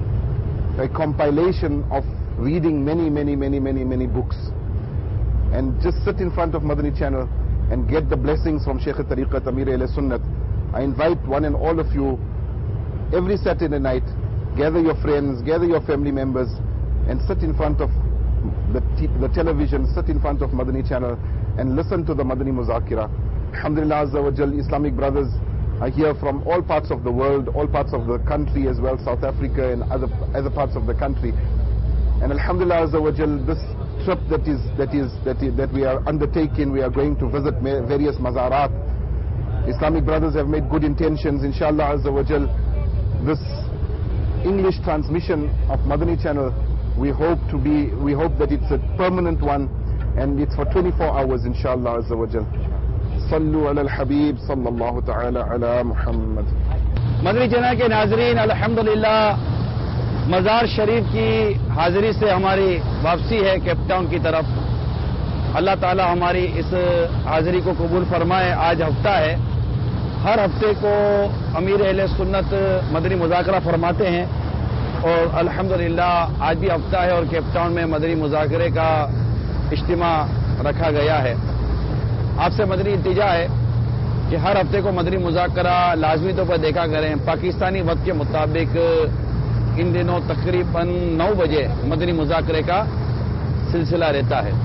a compilation of reading many, many, many, many, many books. And just sit in front of Madani Channel and get the blessings from Shaykh Tariqat Amir Ahl Sunnat. I invite one and all of you, every Saturday night, gather your friends, gather your family members, and sit in front of the, the television, sit in front of Madani Channel, and listen to the Madani Muzakira. Alhamdulillah Azza wa Jal, Islamic brothers are here from all parts of the world, all parts of the country as well, South Africa and other, other parts of the country. And Alhamdulillah Azza wa Jal, this trip that is, that is, that is, that we are undertaking, we are going to visit various mazarat. Islamic brothers have made good intentions, inshallah Azza wa Jal. This English transmission of Madani Channel, we hope to be, we hope that it's a permanent one, and it's for twenty-four hours, inshallah Azza wa Jal. Sallu ala al-Habib, sallallahu ta'ala ala Muhammad. Madani channel کے ناظرین، الحمدللہ مزار شریف کی حاضری سے ہماری واپسی ہے کیپ ٹاؤن کی طرف. اللہ تعالی ہماری اس حاضری کو قبول فرمائے. آج ہفتہ ہے، ہر ہفتے کو امیر اہل سنت مدنی مذاکرہ فرماتے ہیں، اور الحمدللہ آج بھی ہفتہ ہے اور کیپ ٹاؤن میں مدنی مذاکرے کا اجتماع رکھا گیا ہے. آپ سے مدنی التجا ہے کہ ہر ہفتے کو مدنی مذاکرہ لازمی طور پر دیکھا کریں. پاکستانی وقت کے مطابق ان دنوں تقریباً نو بجے مدنی مذاکرے کا سلسلہ رہتا ہے.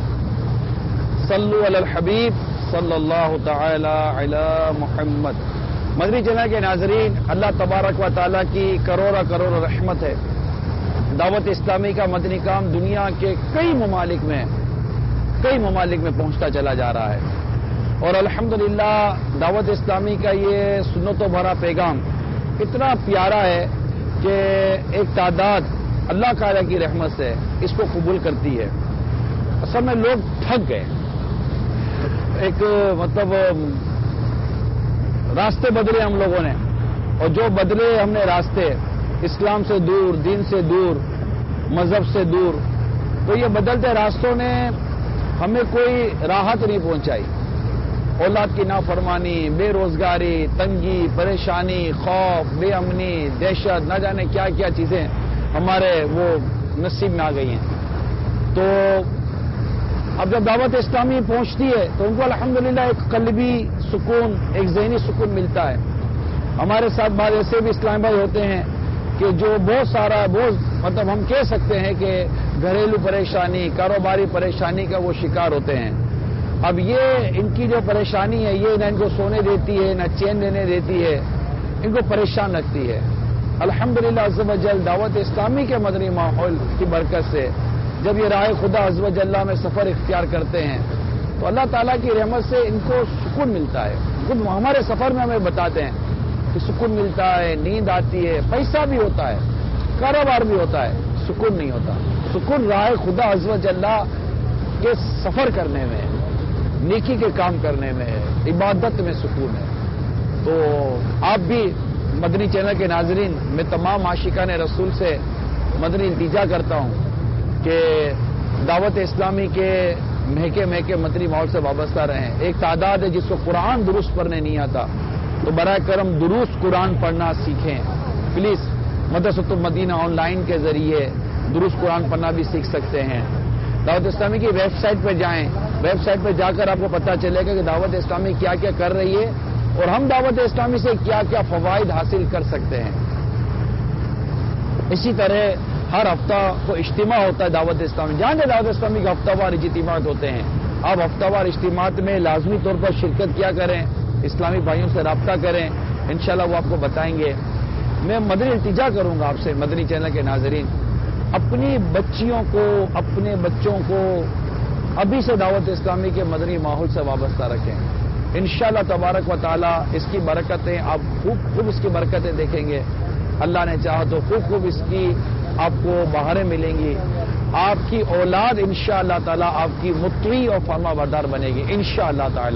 صلو علی الحبیب صلی اللہ تعالی علی محمد. مدنی چینل کے ناظرین، اللہ تبارک و تعالیٰ کی کروڑا کروڑ رحمت ہے. دعوت اسلامی کا مدنی کام دنیا کے کئی ممالک میں کئی ممالک میں پہنچتا چلا جا رہا ہے، اور الحمدللہ دعوت اسلامی کا یہ سنت و بھرا پیغام اتنا پیارا ہے کہ ایک تعداد اللہ تعالیٰ کی رحمت سے اس کو قبول کرتی ہے. اصل میں لوگ تھک گئے، ایک مطلب راستے بدلے ہم لوگوں نے، اور جو بدلے ہم نے راستے اسلام سے دور، دین سے دور، مذہب سے دور، تو یہ بدلتے راستوں نے ہمیں کوئی راحت نہیں پہنچائی. اولاد کی نافرمانی، بے روزگاری، تنگی، پریشانی، خوف، بے امنی، دہشت، نہ جانے کیا کیا چیزیں ہمارے وہ نصیب میں آ گئی ہیں. تو اب جب دعوت اسلامی پہنچتی ہے تو ان کو الحمدللہ ایک قلبی سکون، ایک ذہنی سکون ملتا ہے. ہمارے ساتھ بعض ایسے بھی اسلام بھائی ہوتے ہیں کہ جو بہت سارا بہت مطلب ہم کہہ سکتے ہیں کہ گھریلو پریشانی، کاروباری پریشانی کا وہ شکار ہوتے ہیں. اب یہ ان کی جو پریشانی ہے، یہ نہ ان کو سونے دیتی ہے، نہ چین دینے دیتی ہے، ان کو پریشان رکھتی ہے. الحمدللہ عز و جل دعوت اسلامی کے مدنی ماحول کی برکت سے جب یہ راہ خدا عز و جل میں سفر اختیار کرتے ہیں تو اللہ تعالیٰ کی رحمت سے ان کو سکون ملتا ہے. خود ہمارے سفر میں ہمیں بتاتے ہیں کہ سکون ملتا ہے, نیند آتی ہے, پیسہ بھی ہوتا ہے, کاروبار بھی ہوتا ہے, سکون نہیں ہوتا. سکون راہ خدا عز و جل کے سفر کرنے میں, نیکی کے کام کرنے میں, عبادت میں سکون ہے. تو آپ بھی مدنی چینل کے ناظرین, میں تمام عاشقان رسول سے مدنی التجا کرتا ہوں کہ دعوت اسلامی کے مہکے مہکے مدنی ماحول سے وابستہ رہیں. ایک تعداد ہے جس کو قرآن درست پڑھنے نہیں آتا, تو برائے کرم درست قرآن پڑھنا سیکھیں پلیز. مدرسۃ المدینہ آن لائن کے ذریعے درست قرآن پڑھنا بھی سیکھ سکتے ہیں. دعوت اسلامی کی ویب سائٹ پہ جائیں, ویب سائٹ پہ جا کر آپ کو پتہ چلے گا کہ دعوت اسلامی کیا کیا کر رہی ہے اور ہم دعوت اسلامی سے کیا کیا فوائد حاصل کر سکتے ہیں. اسی طرح ہر ہفتہ کو اجتماع ہوتا ہے دعوت اسلامی, جہاں سے دعوت اسلامی کے ہفتہ وار اجتماعات ہوتے ہیں. آپ ہفتہ وار اجتماعات میں لازمی طور پر شرکت کیا کریں, اسلامی بھائیوں سے رابطہ کریں, انشاءاللہ وہ آپ کو بتائیں گے. میں مدنی التجا کروں گا آپ سے مدنی چینل کے ناظرین, اپنی بچیوں کو, اپنے بچوں کو ابھی سے دعوت اسلامی کے مدنی ماحول سے وابستہ رکھیں. انشاءاللہ تبارک و تعالی اس کی برکتیں آپ خوب خوب اس کی برکتیں دیکھیں گے. اللہ نے چاہا تو خوب خوب اس کی آپ کو بہاریں ملیں گی. آپ کی اولاد انشاءاللہ تعالی آپ کی مطیع اور فرما بردار بنے گی انشاءاللہ تعالی.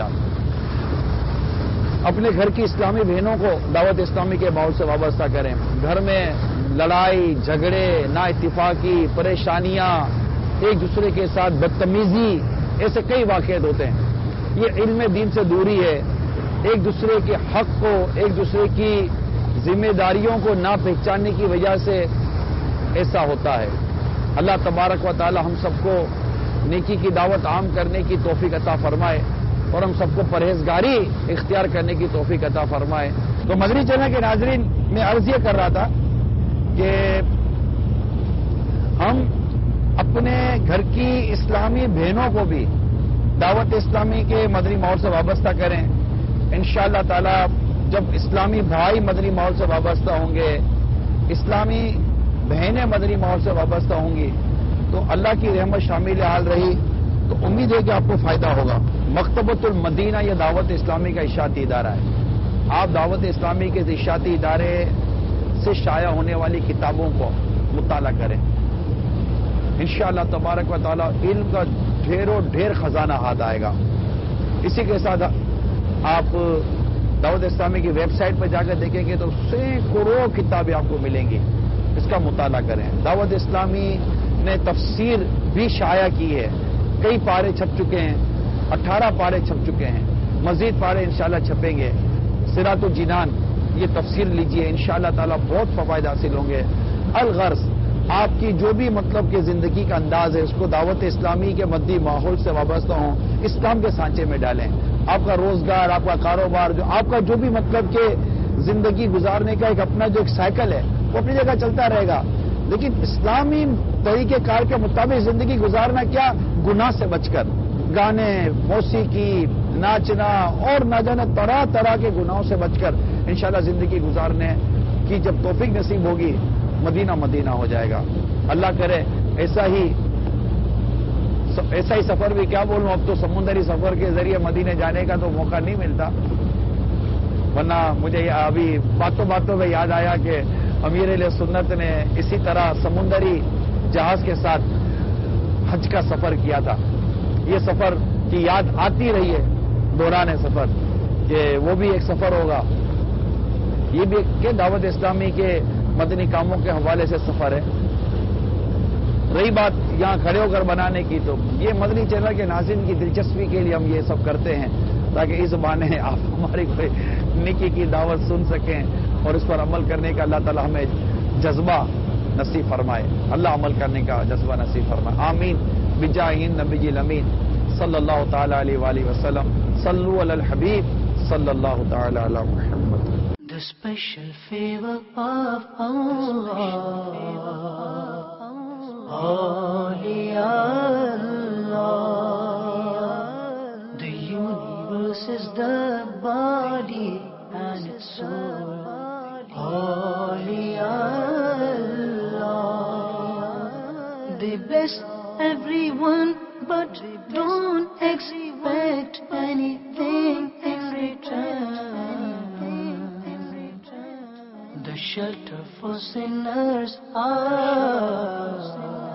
اپنے گھر کی اسلامی بہنوں کو دعوت اسلامی کے ماحول سے وابستہ کریں. گھر میں لڑائی جھگڑے, نا اتفاقی, پریشانیاں, ایک دوسرے کے ساتھ بدتمیزی, ایسے کئی واقعات ہوتے ہیں. یہ علم دین سے دوری ہے. ایک دوسرے کے حق کو, ایک دوسرے کی ذمہ داریوں کو نہ پہچاننے کی وجہ سے ایسا ہوتا ہے. اللہ تبارک و تعالی ہم سب کو نیکی کی دعوت عام کرنے کی توفیق عطا فرمائے اور ہم سب کو پرہیزگاری اختیار کرنے کی توفیق عطا فرمائے. تو مدنی چینل کے ناظرین, میں عرض یہ کر رہا تھا کہ ہم اپنے گھر کی اسلامی بہنوں کو بھی دعوت اسلامی کے مدنی ماحول سے وابستہ کریں. انشاءاللہ تعالی جب اسلامی بھائی مدنی ماحول سے وابستہ ہوں گے, اسلامی بہنیں مدنی ماحول سے وابستہ ہوں گی, تو اللہ کی رحمت شامل حال رہی تو امید ہے کہ آپ کو فائدہ ہوگا. مکتبۃ المدینہ یہ دعوت اسلامی کا اشاعتی ادارہ ہے. آپ دعوت اسلامی کے اشاعتی ادارے سے شائع ہونے والی کتابوں کو مطالعہ کریں. انشاءاللہ تبارک و تعالی علم کا ڈھیروں ڈھیر خزانہ ہاتھ آئے گا. اسی کے ساتھ آپ دعوت اسلامی کی ویب سائٹ پہ جا کر دیکھیں گے تو سینکڑوں کتابیں آپ کو ملیں گی. اس کا مطالعہ کریں. دعوت اسلامی نے تفسیر بھی شائع کی ہے. کئی پارے چھپ چکے ہیں, اٹھارہ پارے چھپ چکے ہیں, مزید پارے انشاءاللہ چھپیں گے. صراط الجنان یہ تفسیر لیجئے, انشاءاللہ تعالی بہت فوائد حاصل ہوں گے. الغرض آپ کی جو بھی مطلب کہ زندگی کا انداز ہے اس کو دعوت اسلامی کے مدنی ماحول سے وابستہ ہوں, اسلام کے سانچے میں ڈالیں. آپ کا روزگار, آپ کا کاروبار, جو آپ کا جو بھی مطلب کہ زندگی گزارنے کا ایک اپنا جو ایک سائیکل ہے وہ اپنی جگہ چلتا رہے گا, لیکن اسلامی طریقہ کار کے مطابق زندگی گزارنا, کیا گناہ سے بچ کر, گانے, موسیقی, ناچنا اور نہ جانے طرح طرح کے گناہوں سے بچ کر انشاءاللہ زندگی گزارنے کی جب توفیق نصیب ہوگی مدینہ مدینہ ہو جائے گا. اللہ کرے ایسا ہی ایسا ہی سفر بھی کیا بولوں, اب تو سمندری سفر کے ذریعے مدینے جانے کا تو موقع نہیں ملتا, ورنہ مجھے ابھی باتوں باتوں میں یاد آیا کہ امیر علیہ سنت نے اسی طرح سمندری جہاز کے ساتھ حج کا سفر کیا تھا. یہ سفر کی یاد آتی رہی ہے دوران سفر کہ وہ بھی ایک سفر ہوگا. یہ بھی کہ دعوت اسلامی کے مدنی کاموں کے حوالے سے سفر ہے. رہی بات یہاں کھڑے ہو کر بنانے کی, تو یہ مدنی چینل کے ناظرین کی دلچسپی کے لیے ہم یہ سب کرتے ہیں تاکہ اس بہانے آپ ہماری کوئی نیکی کی دعوت سن سکیں اور اس پر عمل کرنے کا اللہ تعالی ہمیں جذبہ نصیب فرمائے. اللہ عمل کرنے کا جذبہ نصیب فرمائے. آمین بجاہ نبی الامین صلی اللہ تعالی علیہ وآلہ وسلم. صلو علی الحبیب صلی اللہ تعالی علی محمد. The special favor of Allah. Awliya Allah. The universe is the body and its soul. Awliya Allah. They bless everyone, but don't expect anything in return. The shelter for sinners are